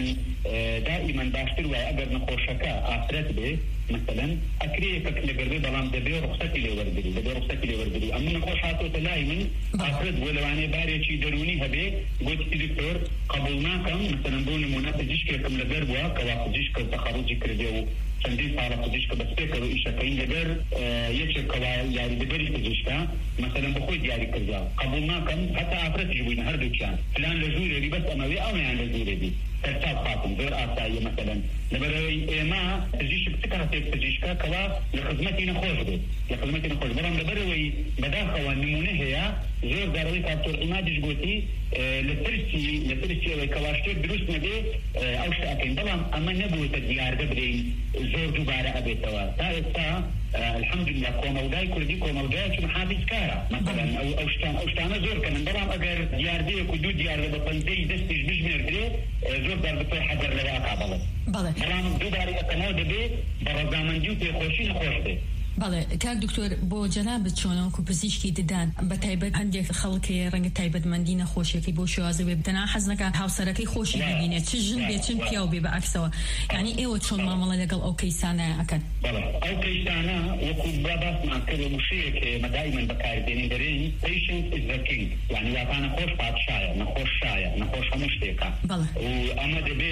دائما باشتر وایە ئەگەر نەخۆشەکە ئافرەت بێ مثلا ئەکرێیەکەک لەگەر بێ بەڵام دەبێ ڕوخسەتی لێ وەرگری دەبێ ڕوخسەتی لێ وەرگری ئەم نەخۆش هاتۆتە لای من ئافرەت بۆ لەوانەیە بارێکی دەرونی هەبێ گوتی دکتۆر قبول ناکەم مثلا بۆ نمونە پزیشکێکم لەبەر بووە کەوا پزیشکە تەخەڕوجی کردێ و چەندین ساڵە پزیشکە بەس پێکەوە ئیشەکەی لەگەر یەکێکەوە یاریدەبەری پزیشکە مثلا بەخۆی دیاری کردیا قبول ناکەم هەتا ئافرەتیش بووین هەردووکیان فلان لە ژوورێری بەس ئەمەوێ ئەویان لە ژوورێبی تەرتاب خاتم زۆر ئاساییە مثلا لەبەرەوەی ئێمە پزیشک چ کاتێک پزیشکە کەوا لە خزمەتی نەخۆش بێت لە خزمەتی نەخۆش بەڵام لەبەرەوەی بەداخەوە نمونە هەیە زۆر داڕەوەی کاکتۆر عیمادیش گوتی لە ترسی لە ترسی ئەوەی کەوا شتێک دروست نەبێ ئەو شتە ئەکەین بەڵام ئەمە نەبووتە دیارگە بدەین زۆر دووبارە ئەبێتەوە تا ئێستا الحمدلله کۆمەلگای کوردی کۆمەلگایەکی محافظکارە مثلا ئەو شتان ئەو شتانە زۆر کەمن بەڵام ئەگەر دیاردەیەک و دوو دیارگە بە پەنجەی دەستیش بژمێردرێ زۆر دەربەتۆی حەزەر لەوە ئاکا بڵێت بەڵام دووبارە ئەکەنەوە دەبێت بە ڕەزامەندی و پێخۆشی نەخۆش بێت. بەڵێ کاک دکتۆر بۆ جەنابەت چۆنەوەکو پزیشکی ددان بە تایبەت هەندێک خەڵکی ڕەنگە تایبەتمەندی نەخۆشیەکەی بۆ شێوازە بێ بتەنها حەز نەکات هاوسەرەکەی خۆشی ببینێت چ ژن بێ چ پیا و بێ بە عەکسەوە یعنی ئێوە چۆن مامەڵە لەگەڵ ئەو کەیسانە ئەکەن؟ بەڵێ ئەو کەیسانە وەکو باسمان کرد وشەیەک ئێمە دائیمەن بەکاردێنین دەرێن patient is the king یعنی واتە نەخۆش پادشایە نەخۆش شایە نەخۆش هەموو شتێکە و ئەمە دەبێ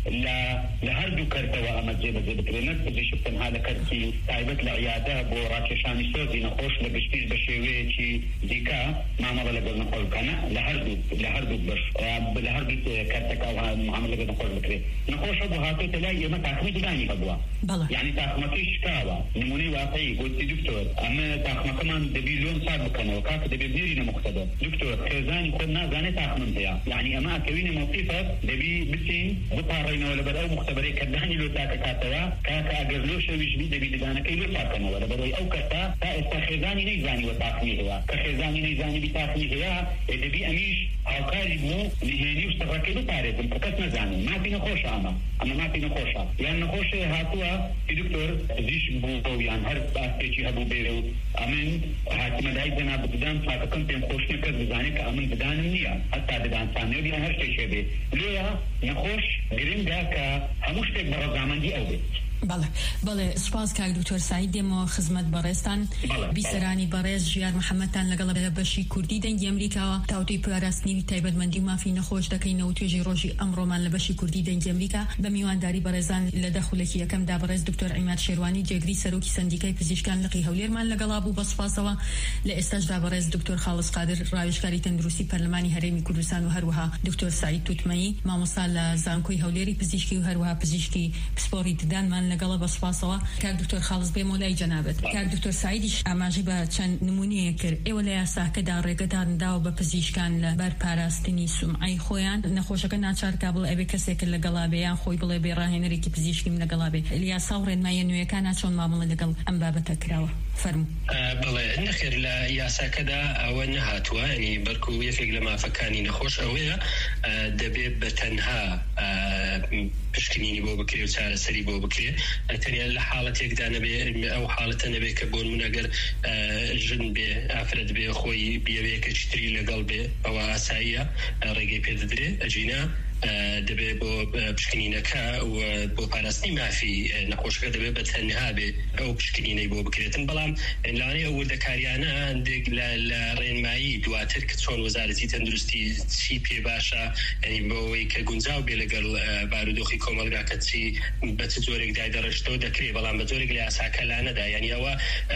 لە هەردوو کەرتەوە ئەمە جێبەجێ بکرێنێت پزیشک تەنها لە کەرتی تایبەت لە عیادە بۆ ڕاکێشان سۆزی نەخۆش لە گشتیش بە شێوەیەکی دیکە مامەڵە لەگەڵ نەخۆشکانە لە هەردوو لە هەردوو بەش لە هەردوو کارتەکە معاملە لەگەڵ نەخۆش بکرێت نەخۆشە بۆ هاتۆتە لای ئێمە تاخمی ددانی هەبووە یعنی تاخمەکەی شکاوە نمونەی واقعی گوتی دکتۆر ئەمە تاخمەکەمان دەبی لۆن سار بکەنەوە کاکە دەبێ بێرینە مختەبە دکتۆر خێزانی خۆت نازانێت تاخمم هەیە یعنی ئەمە ئەکەوینە مەوقیفەت دەبی بچین بپاڕێنەوە لەبەر ئەو مختەبەرەی کە دانی لۆ تاکە کاتەوە کاکە ئەگەر لۆ شەویش بی دەبی ددانەکەی لۆ تاکەنەوە لەبەرەوەی ئەو کەسا تا ئێستا خێزانی نەیزانی وە تاقمی هەیە کە خێزانی نەیزانی بی تاقمی هەیە دەبی ئەمیش هاوکاری بوو نهێنی و سەفەکەی بپارێزم کە کەس نەزانم مافی نەخۆشە ئەمە ئەمە مافی نەخۆشە یان نەخۆشە هاتووە دکتۆر پزیشک بوو یان هەر باستێکی هەبوو بێرە و ئەمن حاکمەدای دەنا بدان چاکەکەم پێم خۆش نییە کەس بزانێت کە ئەمن بدانم نییە هەتا دەدانسانێ بیان هەر شتێکێ بێ لێیە نەخۆش گرنگە کە هەموو شتێک بە ڕەزامەندی ئەو بێت. بله بله سپاس کاک دکتۆر سعید دێمەوە خزمەت بەڕێستان بیسەرانی بەڕێز ژیار محەممەدتان لەگەڵ بەشی کوردی دەنگی ئەمریکاوە تاوتوی پاراستنی تایبەتمەندی و مافی نەخۆش دەکەینەوە توێژی ڕۆژی ئەمڕۆمان لە بەشی کوردی دەنگی ئەمریکا بە میوانداری بەڕێزان لە دەخولەکی یەکەمدا بەڕێز دکتۆر عیماد شێروانی جێگری سەرۆکی سندیکای پزیشکان لقی هەولێرمان لەگەڵا بوو بە سپاسەوە لە ئێستاشدا بەڕێز دکتۆر خاڵس قادر ڕاوێژکاری تەندروستی پەرلەمانی هەرێمی کوردستان و هەروەها دکتۆر سعید توتمەیی مامۆستا لە زانکۆی هەولێری پزیشکی و هەروەها پزیشکی پسپۆڕی ددانمان لەگەڵە بە سپاسەوە کاک دکتۆر خاڵس بێ مۆلای جەنابەت کاک دکتۆر سعیدیش ئاماژەی بە چەند نمونەیە کرد ئێوە لە یاساکەدا ڕێگەدان داوە بە پزیشکان لە بەر پاراستنی سومعەی خۆیان نەخۆشەکە ناچارکا بڵێ ئەبێ کەسێک لەگەڵا بێ یان خۆی بڵێ بێ ڕاهێنەرێکی پزیشکیم لەگەڵا بێ لە یاسا و ڕێنمایە نوێیەکانە چۆن مامەڵە لەگەڵ ئەم بابەتە کراوە فەرموو. بڵێ نەخێر لە یاساکەدا ئەوە نەهاتووە ینی بەرکو یەکێک لە مافەکانی نەخۆش ئەوەیە دەبێت بە تەنها پشکنینی بۆ بکرێ و چارەسەری بۆ بکرێ تەنیا لە حاڵەتێکدا نەبێ ئەو حاڵەتە نەبێ کە بۆ نمونە ئەگەر ژن بێ ئافرەت بێ خۆی بیاوەیەکەی تری لەگەڵ بێ ئەوە ئاساییە ڕێگەی پێ دەدرێ ئەجینا دەبێت بۆ پشکنینەکە و بۆ پاراستنی مافی نەخۆشەکە دەبێت بە تەنها بێ ئەو پشکنینەی بۆ بکرێتن بەڵام لەوانەیە ئەو وردەکاریانە هەندێک لە ڕێنمایی دواتر کە چۆن وەزارەتی تەندروستی چی پێ باشە ینی بۆەوەی کە گونجاو بێ لەگەڵ بارودۆخی کۆمەلگا کە چی بە چ جۆرێک دایدەڕشتەوە دەکرێت بەڵام بە جۆرێک لە یاساکە لانەدا ینی ئەوە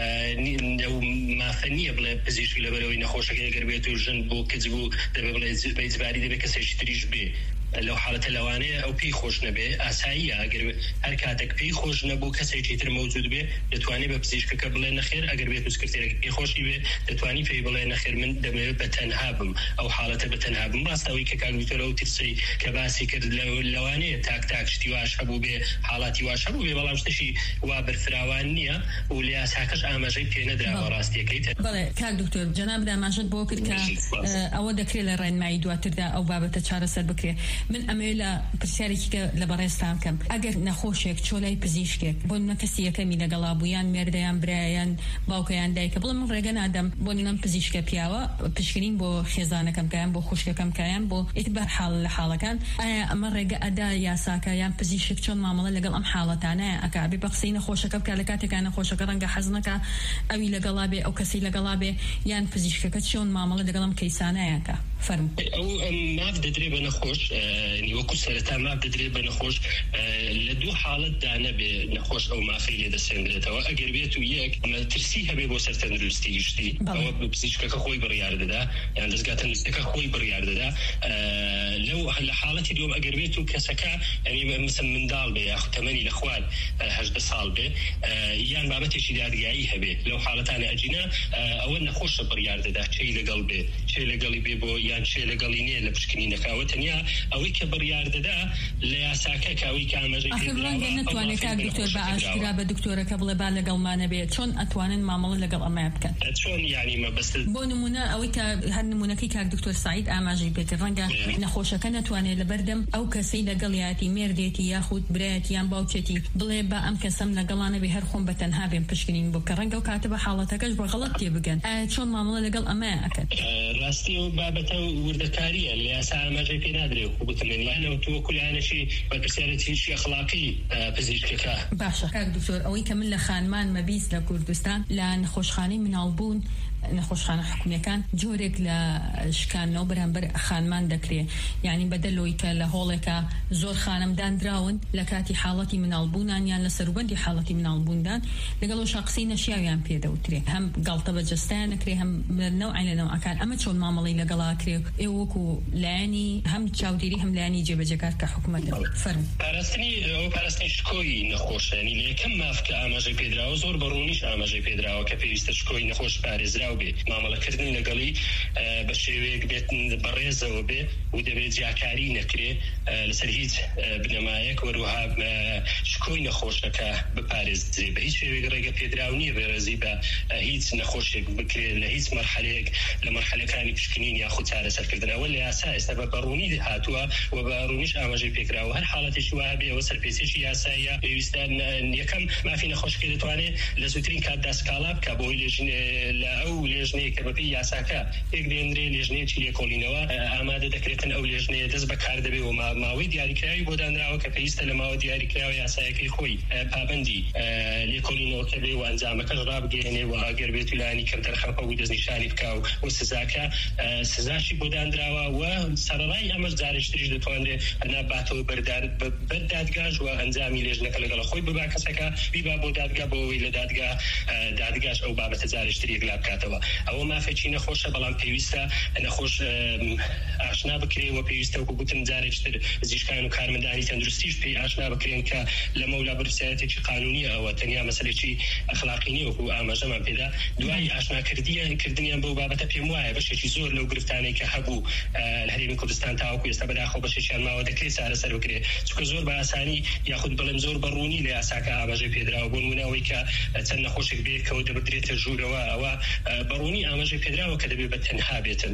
مافە نییە بڵێ پزیشک لەبەرەوەی نەخۆشەکە ئەگەر بێت و ژن بۆ کچ بوو دەبێت بڵێ بە ئیجباری دەبێت کەسێکی تریش بێ لەو حالەتە لەوانەیە ئەو پێی خۆش نەبێ ئاساییە ئەگەر هەر کاتێک پێی خۆش نەبوو کەسێکی تر مەوجود بێ دەتوانێت بە پزیشکەکە بڵێ نەخێر ئەگەر بێت سکرتێرێک پێی خۆشی بێ دەتوانی پێی بڵێ نەخێر من دەمەوێت بە تەنها بم ئەو حالەتە بە تەنها بم ڕاستەوەی کە کاک دکتۆر ئەو ترسی کە باسی کرد لەوانەیە تاک تاک شتی واش هەبوو بێ حاڵاتی واش هەبوو بێ بەڵام شتێکی وا بەرفراوان نییە و لە یاساکەش ئاماژەی پێ نەدراوە ڕاستیەکەی تر. بەڵێ کاک دکتۆر جەناب ئاماژەت بۆ کرد کە ئەوە دەکرێت لە ڕێنمایی دواتردا ئەو بابەتە چارەسەر بکرێ من ئەمەوێت لە پرسیارێکی کە لە بەڕێستان کەم ئەگەر نەخۆشێک چۆلای پزیشکێک بۆ نە کەسی یەکەمی لەگەڵا بوویان مێردەیان برایان باوکەیان دایکە بڵێ من ڕێگە نادەم بۆ نم پزیشکە پیاوە پشکنین بۆ خێزانەکەم کایان بۆ خوشکەکەم کایان بۆ ئیتبار حاڵ لە حاڵەکان ئایا ئەمە ڕێگە ئەدا یاساکە یان پزیشک چۆن مامەڵە لەگەڵ ئەم حاڵەتانەیە ئەکا بێ بە قسەی نەخۆشەکە بکە لە کاتێکان نەخۆشەکە ڕەنگە حەز نەکا ئەوی لەگەڵا بێ ئەو کەسی لەگەڵا بێ یان پزیشکەکە چۆن مامەڵە لەگەڵ ئەم کەیسانەیەکە فەرموو. ئەو ماف دەدرێ بە نەخۆش وەکو سەرەتا ماف دەدرێت بە نەخۆش لە دوو حاڵەتدا نەبێ نەخۆش ئەو مافی لێ دەسێنرێتەوە ئەگەر بێت و یەک ترسی هەبێ بۆ سەر تەندروستی گشتی ئەوە پزیشکەکە خۆی بڕیار دەدا یان دەستگا تەندروستیەکە خۆی بڕیار دەدا لەو لە حاڵەتی دووەم ئەگەر بێت و کەسەکە ینی مثل منداڵ بێ یا تەمەنی لە خوارد هەژدە ساڵ بێ یان بابەتێکی دادگایی هەبێ لەو حاڵەتانە ئەجینا ئەوە نەخۆشە بڕیار دەدا چی لەگەڵ بێ چی لەگەڵی بێ بۆ یان چی لەگەڵی نییە لە پشکنینەکەوە تەنیا ئەوەی کە بڕیار دەدا لە یاساکە کاوی کە ئاماژەی پێ دراوە نەتوانێت کاک دکتۆر بە ئاشکرا بە دکتۆرەکە بڵێ با لەگەڵمانە بێت چۆن ئەتوانن مامەڵە لەگەڵ ئەمە بکەن چۆن یعنی مەبەست بۆ نمونە ئەوەی کە هەر نمونەکەی کاک دکتۆر سعید ئاماژەی پێ کرد ڕەنگە نەخۆشەکە نەتوانێت لەبەردەم ئەو کەسەی لەگەڵیاتی مێردێتی یاخود برایەتی یان باوکێتی بڵێ با ئەم کەسەم لەگەڵانە بێ هەر خۆم بە تەنها بێم پشکنین بۆ کە ڕەنگە و کاتە بە حاڵەتەکەش بە غەڵەت تێ بگەن چۆن مامەڵە لەگەڵ ئەمە ئەکەن ڕاستی و بابەتە وردەکاریە لە یاسا ئاماژەی پێ نادرێ و بتمێنیانەوە تۆ کولانەشی بە پرسیارەتیشی ئەخلاقی پزیشکەکە باشە کاک دکتۆر ئەوەی کە من لە خانمان مەبیست لە کوردستان لە نەخۆشخانەی مناڵبوون نەخۆشخانە حکومیەکان جۆرێک لە شکانەوە بەرامبەر خانمان دەکرێت یعنی بەدەلەوەی کە لە هۆڵێکە زۆر خانمدان دراون لە کاتی حاڵەتی مناڵبوونان یان لە سەروبەندی حاڵەتی مناڵبووندان لەگەڵ شاقسی نەشیاویان پێدەوترێت هەم گاڵتە بە جەستیان نەکرێ هەم نەوعی لە نەوعەکان ئەمە چۆن مامەڵەی لەگەڵاکرێ ئێوە وەکو لایەنی هەم چاودێری هەم لایەنی جێبەجێکار کە حکوومەت فەرموو. پاراستنی ئەو پاراستنی شکۆی نەخۆشە ینی لە یەکەم ماف کە ئاماژەی پێدراوە زۆر بەڕوونیش ئاماژەی پێدراوە کە پێویستە شکۆی نەخۆش پارێزراوە پێکراو بێ مامەڵەکردن لەگەڵی بە شێوەیەک بێتن بەڕێزەوە بێ و دەبێت جیاکاری نەکرێ لەسەر هیچ بنەمایەک وەروەها شکۆی نەخۆشەکە بپارێزرێ بە هیچ شێوەیەک ڕێگە پێدراو نییە بێڕێزی بە هیچ نەخۆشێک بکرێت لە هیچ مەرحەلەیەک لە مەرحەلەکانی پشکنین یاخود چارەسەرکردنەوە لە یاسا ئێستا بە بەڕوونی هاتووە و بە ڕوونیش ئاماژەی پێکراوە هەر حاڵەتێکی وایە بێەوە سەرپێچێکی یاساییە پێویستە یەکەم مافی نەخۆشەکە دەتوانێت لە زووترین کاتدا سکاڵا بکە بۆی لە ئەو لێژنەیە کە بەپێی یاساکە پێک دێنرێ لێژنەیەکی لێکۆڵینەوە ئامادە دەکرێتن ئەو لێژنەیە دەست بەکار دەبێت و ماوەی دیاریکراوی بۆ دانراوە کە پێویستە لە ماوە دیاریکراوە یاسایەکەی خۆی پابەندی لێکۆڵینەوەکە بێ و ئەنجامەکەش ڕابگەێنێ و ئەگەر بێت لانی کەم دەرخەپە و دەستنیشانی بکاو و سزاکە سزاشی بۆ دانراوە و سەرڕای ئەمەش جارێشتریش دەتوانرێت هەنا باتەوە بەردادگاش و ئەنجامی لێژنەکە لەگەڵ خۆی ببا کەسەکە بیبا بۆ دادگا بۆەوەی لە دادگا دادگاش ئەو بابەتە جارێشتری یەکلا بکاتەوە ئەوە مافێکی نەخۆشە بەڵام پێویستە نەخۆش ئاشنا بکرێ و پێویستە وەکو گوتم جارێکتر زیشکان و کارمەندانی تەندروستیش پێی ئاشنا بکرێن کە لە مەولا بەرسایەتێکی قانونیە ئەوە تەنیا مەسەلێکی ئەخلاقی نیە وەکو ئاماژەمان پێدا دوای ئاشناکردیان کردنیان بەو بابەتە پێم وایە بەشێکی زۆر لەو گرفتانەی کە هەبوو لە هەرێمی کوردستان تاوەکو ئێستا بەداخەوە بەشێکیان ماوە دەکرێت چارەسەر بکرێت چونکە زۆر بە ئاسانی یاخود بەڵێم زۆر بەڕوونی لە یاساکە ئاماژەی پێدراوە بۆ نمونەوەی کە چەند نەخۆشێک بێت کەەوە دەبدرێتە ژوورەوە ئەوە بەڕوونی ئاماژەی پێدراوە کە دەبێت بە تەنها بێتن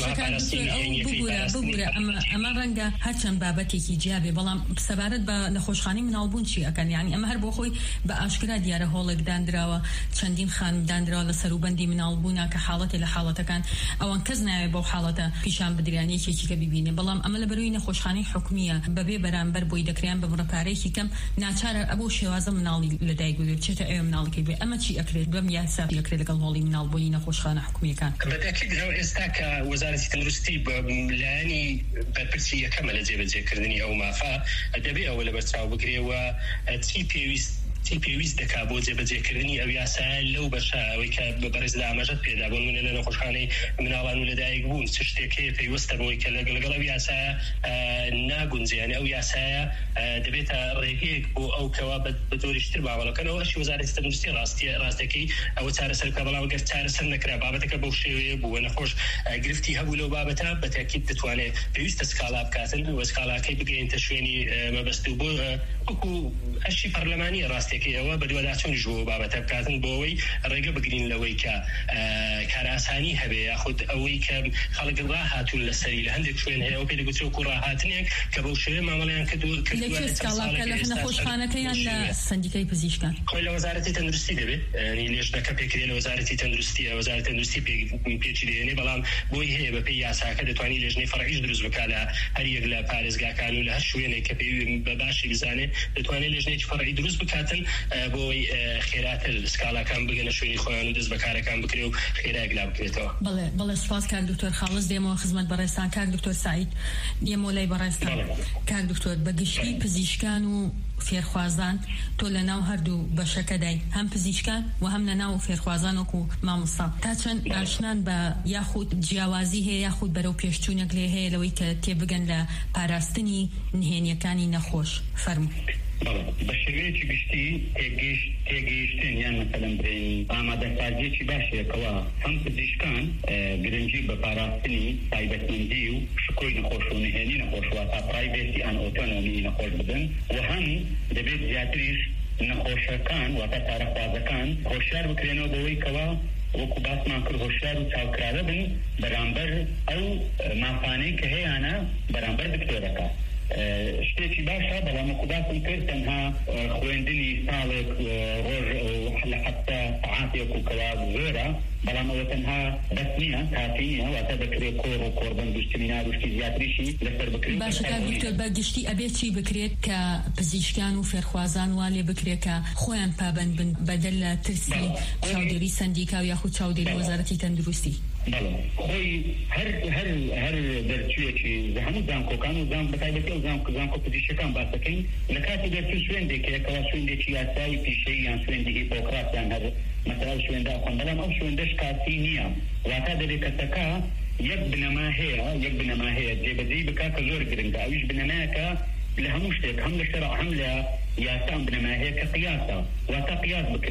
ئەمە ڕەنگە هەرچەند بابەتێکی جیابێ بەڵام سەبارەت بە نەخۆشخانەی مناڵبوون چی ئەکەن یعنی ئەمە هەر بۆ خۆی بە ئاشکرا دیارە هۆڵێک دانراوە چەندین خانم دانراوە لە سەروبەندی مناڵبوونا کە حاڵەتێ لە حاڵەتەکان ئەوان کەس ناوێت بەو حاڵەتە پیشان بدرێنێکێکی کە ببینێ بەڵام ئەمە لە بەروی نەخۆشخانەی حکومیە بەبێ بەرامبەر بۆی دەکریان بە بڕەپارەیەکی کەم ناچارە ئەبوو شێوازە مناڵی لەدایکبوێت چێتە ئێوە مناڵەکەی بێ ئەمە چی ئەکرێت بەم یاسا ئەکرێت لەگەڵ هۆڵی مناڵبوونی نەخۆشخانە حکومیەکان بەتاکید ئەو ئێستا کە وەزارەتی تەندروستی لایەنی بەرپرسی یەکەمە لە جێبەجێکردنی ئەو مافا دەبێ ئەوە لە بەرچاو بگرێەوە چی پێویست چی پێویست دەکا بۆ جێبەجێکردنی ئەو یاسایە لەو بەشە ئەوەی کە بەڕێز لە ئاماژەت پێدا بۆ نمونە لە نەخۆشخانەی مناڵان و لەدایک بوون چ شتێکەیە پێویستە بۆی کە لەگەڵ ئەو یاسایە ناگونجێنێ ئەو یاسایە دەبێتە ڕێگەیەک بۆ ئەو کەوا بە جۆریشتر باوەڵەکەنەوە ئەشی وەزارەتی تەندروستی ڕاستی ڕاستەکەی ئەوە چارەسەر بکە بەڵام ئەگەر چارەسەر نەکرا بابەتەکە بەو شێوەیە بووە نەخۆش گرفتی هەبوو لەو بابەتە بەتاکید دەتوانێت پێویستە سکاڵا بکاتن و سکاڵاکەی بگەینتە شوێنی مەبەست و بۆ وەکو ئەشی پەرلەمانی ڕاستێکی ئەوە بە دوواداچوونی ژوە بابەتە بکاتن بۆەوەی ڕێگە بگرین لەوەی کە کاراسانی هەبێ یاخود ئەوەی کە خەڵک ڕاهاتوون لەسەری لە هەندێک شوێن هەیە ئەو پێدەگوترێت و ڕاهاتنێک کە بەو شێوەیە مامەڵەیان نەخۆشخانەکەیان لە سندیکای پزیشکان خۆی لە وەزارەتی تەندروستی دەبێت لێژنەکە پێکرێت لە وەزارەتی تەندروستی وەزارەتی تەندروستی پێچی دێنێ بەڵام بۆی هەیە بەپێی یاساکە دەتوانانی لێژنەی فەرعیش دروست بکە لە هەر یەک لە پارێزگاکان و لە هەر شوێنێک کە پێوی بە باشی بزانێت دەتوانێت لێژنەیەکی فەرعی دروست بکاتن بۆی خێراتر سکاڵاکان بگەنە شوێنی خۆیان و دەست بەکارەکان بکرێ و خێرایەک لا بکرێتەوە. بەڵێ بەڵێ سپاس کاک دکتۆر خاڵس دێمەوە خزمەت بەڕێستان کاک دکتۆر سعید دێمەوە لای بەڕێستان کاک دکتۆر بەگشتی پزیشکان و فێرخوازان تۆ لە ناو هەردوو بەشەکەدای هەم پزیشکان و هەم لە ناو فێرخوازان وەکو مامۆستا تا چەند ئاشنان بە یاخود جیاوازی هەیە یاخود بەرەو پێشچوونێک لێ هەیە لەوەی کە تێبگەن لە پاراستنی نهێنیەکانی نەخۆش فەرموو. بە شێوەیەکی گشتی تێگەیشتن یان مەسەلەن برین ئامادەسازیەکی باشەیەکەوە هەم پزیشکان گرنگی بە پاراستنی تایبەتمەندی و شکۆی نەخۆش و نهێنی نەخۆش واتە پرایڤێسی ئەن ئۆتۆنۆمی نەخۆش بدەن و هەم دەبێت زیاتریش نەخۆشەکان واتە پارەخوازەکان هۆشیار بکرێنەوە بەوەی کەوا وەکو باسمان کرد هۆشیار و چاوکراوە بن بەرامبەر ئەو مافانەی کە هەیەانە بەرامبەر دکتۆرەکە شتێکی باشە بەڵام وەکو کرد تەنها خوێندنی ساڵێک ڕۆژ لە حەفتا سەعاتێک و کەوا زۆرە بەڵام ئەوە تەنها بەس نییە کافی نییە واتە دەکرێت کۆڕ و کۆربەند و سمینار و شتی زیاتریشی لەسەر بکرێت. باشە کاک دکتۆر بەگشتی ئەبێت چی بکرێت کە پزیشکان و فێرخوازان وا لێ بکرێت کە خۆیان پابەند بن بەدەل لە ترسی چاودێری سەندیکا و یاخود چاودێری وەزارەتی تەندروستی؟ بەڵێ خۆی هەر هەر هەر دەرچوویەکی هەموو زانکۆکان و زان بەتایبەتی ئەو زانکۆ پزیشکەکان باسەکەین لە کاتی دەرچوو شوێندێکەوە شوێندێکی یاسایی پیشەی یان شوێندی هیپۆکرات یان هەر مەسەلا شوێندا خوێن بەڵام ئەو شوێندەش کاتی نییە واتە دەبێت کەسەکە یەک بنەما هەیە یەک بنەما هەیە جێبەجێی بکات کە زۆر گرنگە ئەویش بنەمایەکە لە هەموو شتێک هەم لە شەرع هەم لە یاسا بنەما هەیە کە قیاسە واتە قیاس بکرێت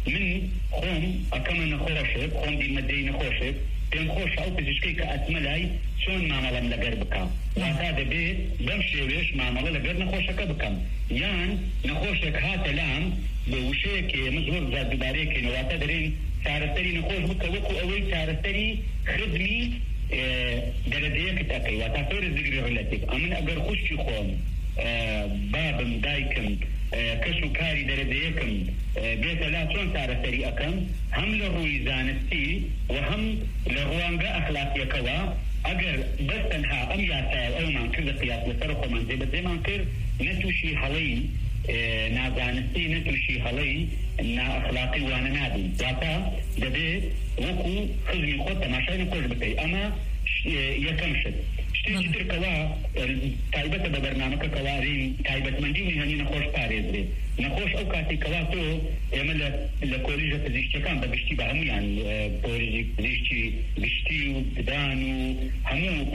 من خۆم ئەکەمە نەخۆشێت خۆم دیمەدەی نەخۆشێت پێم خۆش ئەو پزیشکی کە ئەتمەلای چۆن مامەڵەم لەگەر بکەم واتا دەبێت بەم شێوێش مامەڵە لەگەر نەخۆشەکە بکەم یان نەخۆشێک هاتە لام بە وشەیەکێ ئێمە زۆر زیاد دووبارەیەکەین واتە دەرێن چارەسەری نەخۆش بکە وەکو ئەوەی چارەسەری خدمی دەرەجەیەکت ئەکەی واتا فەرز دیگری ڕێلەتیڤ ئەمن ئەگەر خوشکی خۆم بابم دایکم کەس و کاری دەرەجەیەکم بێتە لا چۆن چارەسەری ئەەکەم هەم لە ڕووی زانستی و هەم لە ڕوانگە ئەخلاقیەکەوە ئەگەر بەس تەنها ئەم یاسایە ئەومان کرد لە قیاس لەسەر خۆمان جێبەجێمان کرد نەتووشی هەڵەی نازانستی نەتووشی هەڵەی نائەخلاقی وانە نابین واتا دەبێت وەکو خزمی خۆت تەماشای نەخۆش بکەی ئەمە یەکەم شت شتێکی ترکەوە تایبەتە بە بەرنامەکە کەوارین تایبەتمەندی و نهێنی نەخۆش پارێزرێت نەخۆش ئەو کاتێکەوە تۆ ئێمە لە کۆلیژە پزیشکیەکان بە گشتی بە هەمویان کۆلیژی پزیشکی گشتی و ددان و هەموو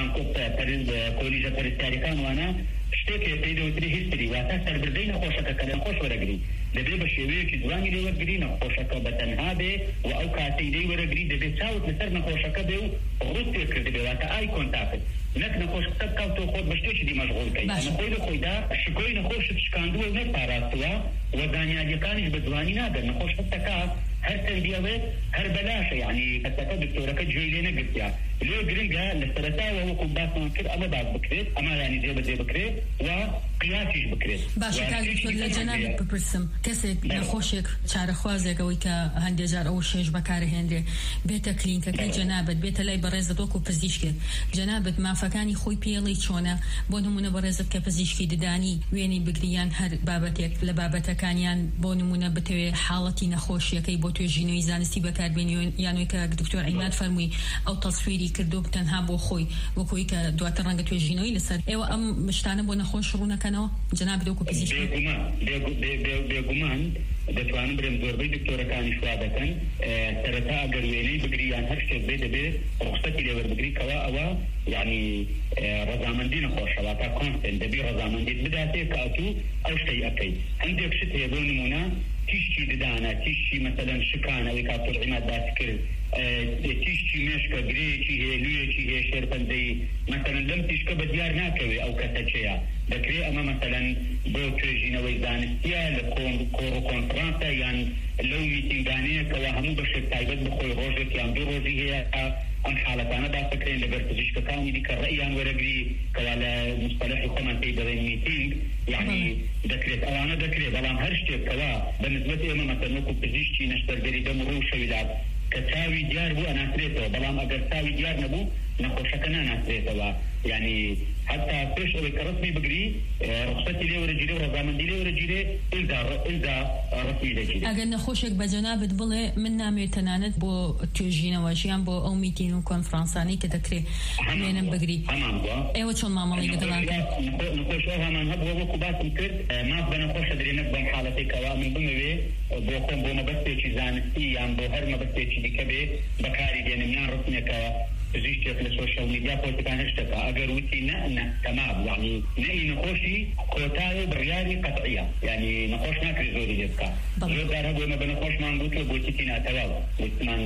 کۆلیژە پەرستاریەکان وانە شتێکێ پێدەوتری هیستری واتە سەربردەی نەخۆشەکە کە لە نەخۆش وەرەگری دەبێت بە شێوەیەکی جوانی لێ وەرگری نەخۆشەکە بە تەنها بێ و ئەو کاتەی لێ وەرەگری دەبێت چاوت لەسەر نەخۆشەکە بێ و ڕوت پێ کرد بێ واتە ئای کۆنتاکت نەک نەخۆشەکە بکەوت تۆ خۆت بە شتێکی دی مەشغوڵکەی ئەمە خۆی لە خۆیدا شکۆی نەخۆشت شکاندووە و نەپاراستووە و زانیاریەکانیش بە جوانی نادەن نەخۆش هەستەکە هەر تەنبیەوێت هەر بەلاشە یعنی هەستەکە دکتۆرەکە گوێی لێ نەگرتیا لێ گرنگە لە سەرەتاوە وەکو باسمان کرد ئەمە باز بکرێت ئەمە یانی جێبەجێ بکرێت و قیاسیش بکرێت باشە کاکتۆر لە جەنابێت بپرسم کەسێک نەخۆشێک چارەخوازێکەوەی کە هەندێک جار ئەو شێش بەکارهێنرێ بێتە کلینکەکەی جەنابەت بێتە لای بەڕێزت وەکو پزیشکێک جەنابەت مافەکانی خۆی پێڵی چۆنە بۆ نمونە بەڕێزت کە پزیشکی ددانی وێنی بگریان هەر بابەتێک لە بابەتەکانیان بۆ نمونە بتەوێ حاڵەتی نەخۆشیەکەی بۆ توێژینەوەی زانستی بەکاربێنی یانوەی کە دکتۆر عیماد فەرمووی ئەو تەسویری کردو تەنها بۆ خۆی وەکوی کە دواتر ڕەنگە توێژینەوەی لەسەر ئێوە ئەم مشتانە بۆ نەخۆش ڕوونەکەنەوە جەنابێت وەکو پزیشکی بێگومان دەتوانم برم زۆربەی دکتۆرەکانی شوا دەکەن سەرەتا ئەگەر وێنەی بگریان هەر شتێک بێ دەبێت ڕوخسەتی لێوەر بگریکەوە ئەوە یعنی ڕەزامەندی نەخۆشەوە تا کۆنستێن دەبی ڕەزامەندیت بداتێ کاتوو ئەو شتەی ئەەکەی هەندێک شت هەیە بۆ نمونە تیشتی ددانە تیشتی مەسەلەن شکانەوەی کاتۆر عیماد باس کرد تیشتی مێشکە گرێکی هەیە لوێکی هەیە شێرپەنجەی مەسەلەن لەم تیشکە بە دیار ناکەوێ ئەو کەسە چێیە دەکرێت ئەمە مەسەلەن بۆ توێژینەوەی زانستیە لە کۆڕ و کۆنفرانسە یان لەو میتینگانەیەکەوە هەموو بەشێک تایبەت بخۆی ڕۆژێک یان دوو ڕۆژی هەیە ئەم حاڵەتانە باسەکرێن لەگەر پزیشکەکانی دیکە ڕێیان وەرەگری کەوا لە مستەلەحی خۆمان پێی دەڵێن میتینگ یعنی دەکرێت ئەوانە دەکرێت بەڵام هەر شتێکەوە بە نسبەت ئێمە مەسەلەن وەکو پزیشکی نەشتەرگەری دەم ڕوو شەویلات کە چاوی دیار بوو ئەناسرێتەوە بەڵام ئەگەر چاوی دیار نەبوو نەخۆشەکە ناناسرێتەوە یعنی حتى پێش ئەوەی کە ڕسمی بگری ڕخسەتی لێ وەرەگیرێ و ڕەزامەندی لێ وەرەگیرێ ئلدا ئلدا ڕسمی دەگیرێت ئەگەر نەخۆشێک بە جەنابەت بڵێ من نامێت تەنانەت بۆ توێژینەوە ژیان بۆ ئەو میتین و کۆنفرانسانەی کە دەکرێت وێنەم بگری ئێوە چۆن مامەڵی لەگەڵانکەن نەخۆش ئەو هەمان هەبووە وەکو باسم کرد ماف بە نەخۆشە درێنێت بەم حاڵەتێکەوە من بمەوێ بۆ خۆم بۆ مەبەستێکی زانستی یان بۆ هەر مەبەستێکی دیکە بێ بەکاری دێنم یان ڕسمێکەوە پزیشکێک لە سۆشیال میدیا پۆستەکان هەشتەکە ئەگەر وتی نە نە تەمام یعنی نەئی نەخۆشی کۆتایە و بڕیاری قەتعیە یعنی نەخۆش ناکرێت زۆری لێ بکات زۆر جار هەبوو ئێمە بە نەخۆشمان گوتووە بۆچیتی ناتەواوە وتمان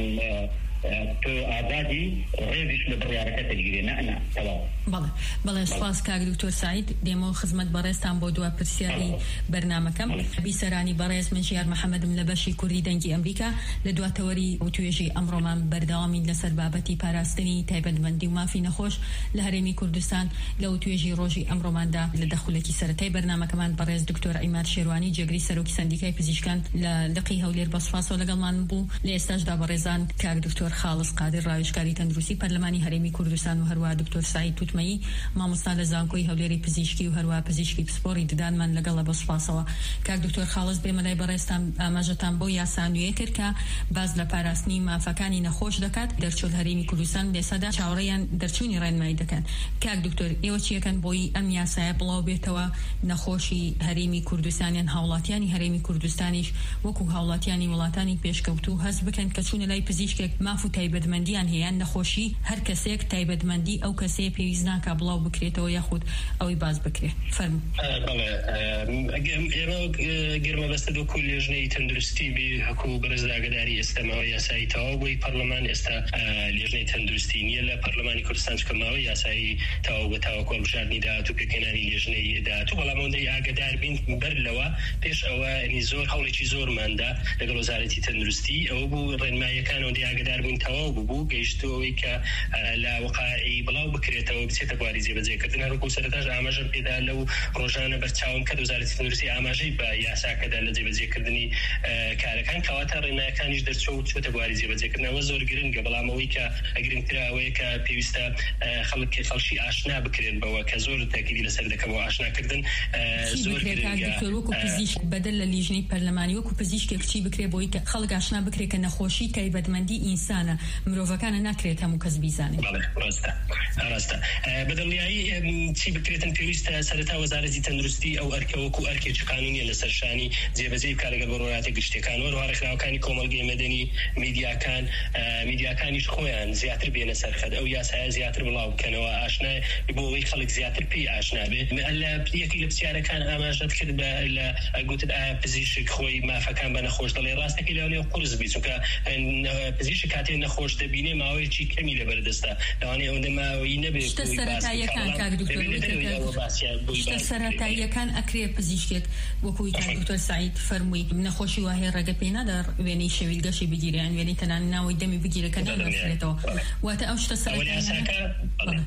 تۆ ئازادی ڕێزیش لە بڕیارەکە تەجگیرێ نە نە تەواو بەڵێ بەڵێ سپاس کاک دکتۆر سعید دێمەوە خزمەت بەڕێزتان بۆ دوا پرسیاری بەرنامەکەم بیسەرانی بەڕێز من ژیار محەممەدم لە بەشی کوردی دەنگی ئەمریکا لە دواتەوەری و توێژی ئەمڕۆمان بەردەوامی لەسەر بابەتی پاراستنی تایبەتمەندی و مافی نەخۆش لە هەرێمی کوردستان لە توێژی ڕۆژی ئەمڕۆماندا لە دەخولێکی سەرەتای بەرنامەکەمان بەڕێز دکتۆر عیماد شێروانی جێگری سەرۆکی سەندیکای پزیشکان لە لقی هەولێر بەسپاسەوە لەگەڵمان بوو لە ئێستاشدا بەڕێزان کاک دکتۆر خالص قادر ڕاوێژکاری تەندروستی پەرلەمانی هەرێمی کوردستان و هەروە دکتۆر سعید توتمەیی مامۆستا لە زانکۆی هەولێری پزیشکی و هەروە پزیشکی پسپۆری ددانمان لەگەڵە بەسپاسەوە کاک دکتۆر خالص بێمە لای بەڕێزتان ئاماژەتان بۆ یاسانوێ کرد کە باز لە پاراستنی مافەکانی نەخۆش دەکات دەرچۆل هەرێمی کوردستان لێسەدا چاوەڕێیان دەرچوونی ڕێنمایی دەکەن کاک دکتۆر ئێوە چیەکەن بۆی ئەم یاسایە بڵاو بێتەوە نەخۆشی هەرێمی کوردستانیان هاوڵاتیانی هەرێمی کوردستانیش وەکو هاوڵاتیانی وڵاتانی پێشکەوتوو هەست بکەن کە چوونە لای پزیشکێک ماف ماف و تایبەتمەندیان هەیە نەخۆشی هەر کەسێک تایبەتمەندی ئەو کەسەیە پێویست ناکا بڵاو بکرێتەوە یاخود ئەوەی باز بکرێت فەرموو. بەڵێ ئێمە گرمە بەستە دۆ کۆ لێژنەی تەندروستی بێ هەکو بەرز ئاگاداری ئێستەماوە یاسایی تەواو بۆی پەرلەمان ئێستا لێژنەی تەندروستی نییە لە پەرلەمانی کوردستان چکەماوە یاسایی تەواو بە تاوە کۆڵبژاردننی داهات و پێکەنانی لێژنەی داهات و بەڵام ئەوەندەی ئاگادار بین بەر لەوە پێش ئەوە ئەنی زۆر هەوڵێکی زۆرماندا لەگەڵ وەزارەتی تەندروستی ئەوە بوو ڕێنماییەکان ئەوەندەی ئاگادار بوون تەواو بوو گەیشتەوەی کە لە وقایعی بڵاو بکرێتەوە بچێتە بواری جێبەجێکردن هەروەکو سەرەتاش ئاماژەم پێدا لەو ڕۆژانە بەرچاوم کە وەزارەتی تەندروستی ئاماژەی بە یاساکەدا لە جێبەجێکردنی کارەکان کەواتە ڕێنماییەکانیش دەرچۆ و چۆتە بواری جێبەجێکردنەوە زۆر گرنگە بەڵام ئەوەی کە ئەگرنگترا ئەوەیە کە پێویستە خەڵک خەڵکی ئاشنا بکرێن بەوە کە زۆر تاکیدی لەسەر دەکەمەوە ئاشناکردن زۆر گرنگە. وەکو پزیشک بەدەل لە لیژنەی پەرلەمانی وەکو پزیشکێک چی بکرێ بۆی کە خەڵک ئاشنا بکرێت کە نەخۆشی تایبەتمەندی ئینسانە مرۆڤەکانە ناکرێت هەموو کەس بیزانێت. ڕاستە ڕاستە بەدڵنیایی چی بکرێتن پێویستە سەرەتا وەزارەتی تەندروستی ئەو ئەرکە وەکو ئەرکێکی قانونیە لەسەر شانی جێبەجێ بکات لەگەڵ بەڕۆڵاتی گشتەکان و ڕێکخراوەکانی کۆمەلگەی مەدەنی میدیاکان میدیاکانیش خۆیان زیاتر بێنە سەرخەت ئەو یاسایە زیاتر بڵاو بکەنەوە ئاشنا بۆ ئەوەی خەڵک زیاتر پێی ئاشنا بێت. لە یەکی لە پرسیارەکان ئاماژەت کرد بە لە گوتت ئایا پزیشک خۆی مافەکان بە نەخۆش دەڵێ ڕاستەکەی لەوانەیە قورس بیت چونکە پزیشک کاتێ نەخۆش دەبینێ ماوەیەکی کەمی لەبەردەستە لەوانەیە ئەوەندە ماوەی نەبێت. شتە سەرەتاییەکان کاک دکتۆر شتە سەرەتاییەکان ئەکرێ پزیشکێک وەکوی کاک دکتۆر سعید فەرمووی نەخۆشی وهەیە ڕێگە پێ نادا وێنەی شەویلگەشی بگیرێ یان وێنەی تەنان ناوەی دەمی بگیرە کە نامێنێتەوە واتە ئەو شتە سەرەتاییەکان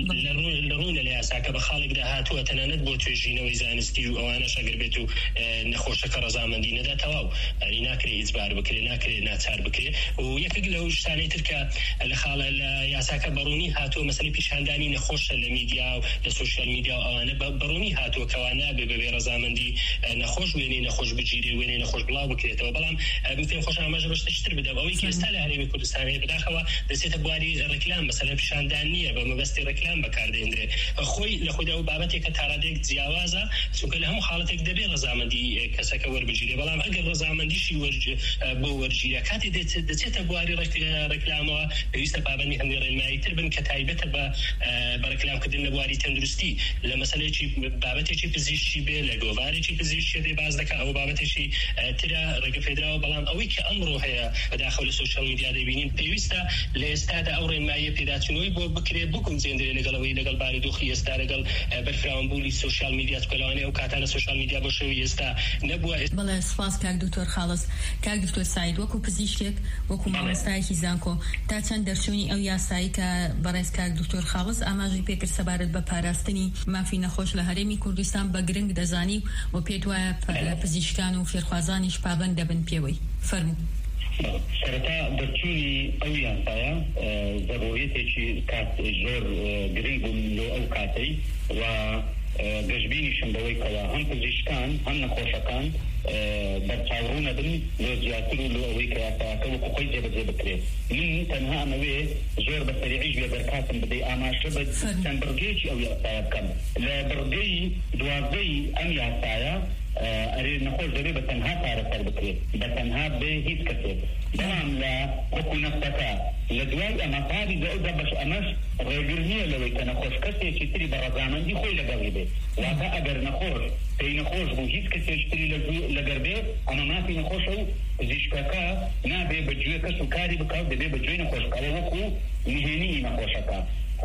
لە ڕوونە لە یاساکە بە خاڵێک داهاتووە تەنانەت بۆ توێژینەوەی زانستی و ئەوانەش ئەگەر بێت و نەخۆشەکە ڕەزامەندی نەدا تەواو ئەنی ناکرێت هیچبار بکرێ ناکرێت ناچار بکرێ و یەکێک لەو شتانەی تر کە لە خاڵە لە یاساکە بەڕوونی هاتووە مەسەلەی پیشاندانی نەخۆشە لە میدیا و لە سوشیال میدیا و ئەوانە بەڕوونی هاتووە کەوا نابێ بەبێ ڕەزامەندی نەخۆش وێنەی نەخۆش بگیرێ وێنەی نەخۆش بڵاو بکرێتەوە. بەڵام پێم خۆش ئاماژە بە شتێکتر بدەم ئەوەی کە ئێستا لە هەرێمی کوردستان بەداخەوە دەچێتە بواری ڕێکلام مەسەلەی پیشاندان نییە بە مەبەستی ڕێکلام بەکاردێنرێت خۆی لە خۆیدا و بابەتێکە تاڕادێک جیاوازە چونکە لە هەموو حاڵەتێک دەبێت ڕەزامەندی کەسەکە وەربگیرێ بەڵام ئەگەر ڕەزامەندیشی بۆ وەرگیرە کاتی دەچێتە بواری ڕێکلامەوە پێویستە پابەندی هەندێک ڕێنماییتر بن کە تایبەتە بە ڕێکلامکردن لە بواری تەندروستی لە مەسەلەیەکی بابەتێکی پزیشکی بێ لە گۆڤارێکی پزیشکی دێ باز دەکات ئەو بابەتێکی ترە ڕێگە پێدراوە بەڵام ئەوەی کە ئەمڕۆ هەیە بەداخەوە لە سوشیال میدیا دەبینین پێویستە لە ئێستادا ئەو ڕێنماییە پێداچوونەوەی بۆ بکرێت بکومجێندرێ لەگەڵەوەی لەگەڵ بارودۆخی ئێستا لەگەڵ بەرفراوانبوونی سوشیال میدیا چکەلەوانەیە ئەو کاتانە سوشیال میدیا بۆ شێوی ئێستا نەبووە. بەڵێ سپاس کاک دکتۆر خاڵس. کاک دکتۆر سعید وەکو پزیشکێک وەکو مامۆستایەکی زانکۆ تا چەند دەرچوونی ئەو یاسایی کە بەڕێز کاک دکتۆر خاڵس ئاماژی پێکرد سەبارەت بە پاراستنی مافی نەخۆش لە هەرێمی کوردستان بە گرنگ دەزانی و پێت وایە پزیشکان و فێرخوازانیش پابەند دەبن پێوەی فەرموو. سەرەتا دەرچوونی ئەو یاسایە ضرورەتێکی کات زۆر گرنگ بوون لە ئەو کاتەی و گەشتبینیشم بەوەی کەوا هەم پزیشکان هەم نەخۆشەکان بەرچاوڕوونە بن لە زیاتر و لە ئەوەی کە یاساکە وەکو خۆی جێبەجێ بکرێت. من تەنها ئەمەوێ زۆر بە سەریعیش لە دەرکاتم بدەی ئاماژە بە چەند بڕگەیەکی ئەو یاسایە بکەم. لە بڕگەی دوازدەی ئەم یاسایە ئەرێ نەخۆش دەبێت بە تەنها پارەسەر بکرێت بە تەنها بێ هیچ کەسێک بەڵام لە حکوومەتەکە لە دوای ئەمە پاری دەودا بەش ئەمەش ڕێگر نییە لەوەی کە نەخۆش کەسێکی تری بە ڕەزامەندی خۆی لەگەڵی بێت واتە ئەگەر نەخۆش پێی نەخۆش بوو هیچ کەسێکی تری لەگەر بێت ئەمە مافی نەخۆشە و پزیشکەکە نابێ بەگوێ کەس و کاری بکات دەبێ بەگوێی نەخۆشکەوە وەکو نهێنی نەخۆشەکە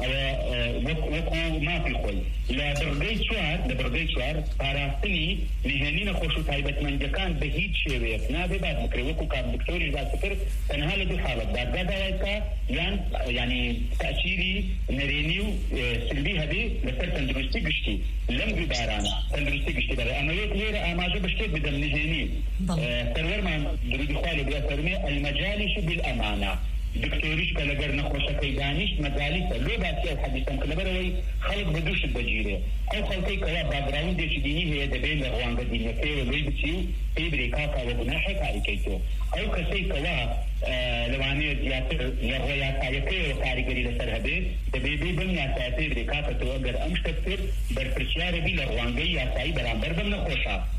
وەکو مافی خۆی. لە بڕگەی چوار لە بڕگەی چوار پاراستنی نهێنی نەخۆش و تایبەتمەندەکان بە هیچ شێوەیەک نابێ باز بکرێت وەکو کات دکتۆریش باز کرد تەنها لە دوو حاڵەت دادگا داوای بکە یان یعنی تەئسیری نەرێنی و سلبی هەبێ لەسەر تەندروستی گشتی لەم دووبارانە تەندروستی گشتی بەڕێ ئەمەوێت لێرە ئاماژە بە شتێک بدەم نهێنی سەروەرمان درودی خوا لێ بێ فەرمێ المەجالس بالئەمانە دکتۆریش کە لەگەر نەخۆشەکەی دانیشت مەجالیسە لێ باسی ئەو حەدیثەم کە لەبەرەوەی خەڵک بە دووشت بەگیرێ ئەو خەڵکەی کەوا باگراوندێکی دینی هەیە دەبێت لە ڕوانگە دینەکەیەوە لێی بچی و پێی برێ کاکا وە گوناحی کاریکەیتەوە ئەو کەسەی کەوا لەوانەیە زیاتر لە ڕۆی یاسایەکەیەوە کاریگەری لەسەر هەبێت دەبێت بێ بم یاسایە پێی برێ کاکەتەوە گەر ئەم شتە کرد بەرپرسیارە بی لە ڕوانگەی یاسایی بەرامبەر بم نەخۆشە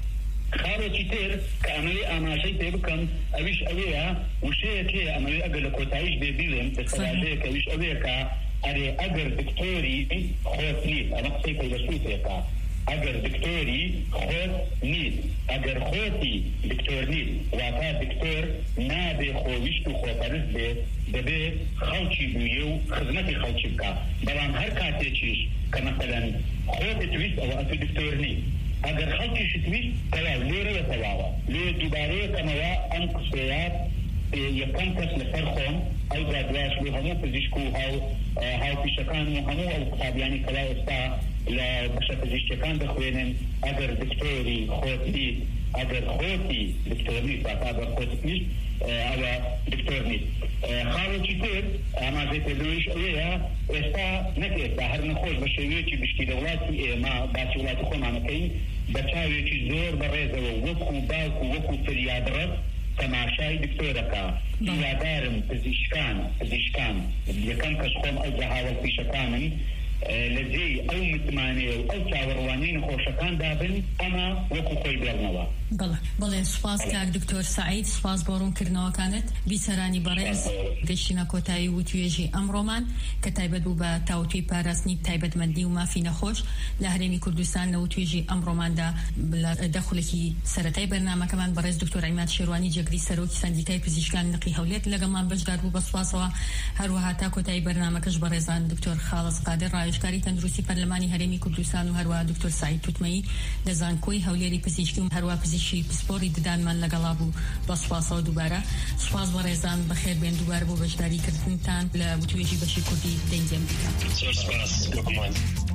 خاڵێکی تر کە ئەمەوێ ئاماژەی پێ بکەم ئەویش ئەوەیە وشەیەکێ ئەمەوێ ئەگەر لە کۆتاییش بێ بیڵێن دەسەڵاتەیەک ئەویش ئەوەیەکە ئەرێ ئەگەر دکتۆری خۆت نیت ئەمە قسەی پەیوەستوتێکە ئەگەر دکتۆری خۆت نیت ئەگەر خۆتی دکتۆر نیت واتە دکتۆر نابێ خۆویشت و خۆپەرست بێ دەبێ خەڵکی بوویە و خزمەتی خەڵکی بکە بەڵام هەر کاتێکیش کە مەسەلەن خۆت تویست ئەوە ئەتو دکتۆر نیت ئەگەر خەڵکیش تویست تەواو لێرەوە تەواوە لێ دووبارەیەکەمەوە ئەم قسەیات یەکەم کەس لەسەر خۆم ئەو دادواش بۆ هەموو پزیشک و هاوپیشەکان و هەموو ئەو قوتابیانی کەوا ئێستا لە بەشە پزیشکیەکان دەخوێنن ئەگەر دکتۆری خۆت نیت ئەگەر خۆتی دکتۆر نیت واتە ئەگەر خۆت نیت ئەوە دکتۆر نیت خاڵێکی تر ئاماژەی پێدەوەیش ئەوەیە ئێستا نەک ئێستا هەر نەخۆش بە شێوەیەکی گشتی لە وڵاتی ئێمە باسی وڵاتی خۆمانەکەین بە چاوێکی زۆر بەڕێزەوە وەکو باوکو وەکو فریادڕەت تەماشای دکتۆرەکە هیوادارم پزیشکان پزیشکان یەکەم کەس خۆم ئەو هاوڵپیشەکانم لە جێی ئەو متمانەیە و ئەو چاوەڕوانەی نەخۆشەکان دابن ئەمە وەکو خۆی بێڵنەوە. بەڵێ بەڵێ سوپاس کاک دکتۆر سەعید سوپاس بۆ ڕوونکردنەوەکانت بیسەرانی بەڕێز گەشتینە کۆتایی و توێژی ئەمڕۆمان کە تایبەت بوو بە تاوتوی پاراستنی تایبەتمەندی و مافی نەخۆش لە هەرێمی کوردستان لە توێژی ئەمڕۆماندا لە دەخولێکی سەرەتای بەرنامەکەمان بەڕێز دکتۆر عیماد شێروانی جێگری سەرۆکی سەندیکای پزیشکان نقی هەولێر لەگەڵمان بەشدار بوو بە سوپاسەوە هەروەها تا کۆتایی بەرنامەکەش بەڕێزان دکتۆر خاڵس قادر ڕایشکاری تەندروستی پەرلەمانی هەرێمی کوردستان و هەروەها دکتۆر سعید توتمەیی لە زانکۆی هەولێری پزیشکی و هەروەها پزیشکی پسپۆری ددانمان لەگەڵا بوو بە سوپاسەوە دووبارە سوپاس بە ڕێزان بەخێر بێن دووبارە بۆ بەشداریکردنتان لە وتوێژی بەشی کوردی دەنجێم بکەم.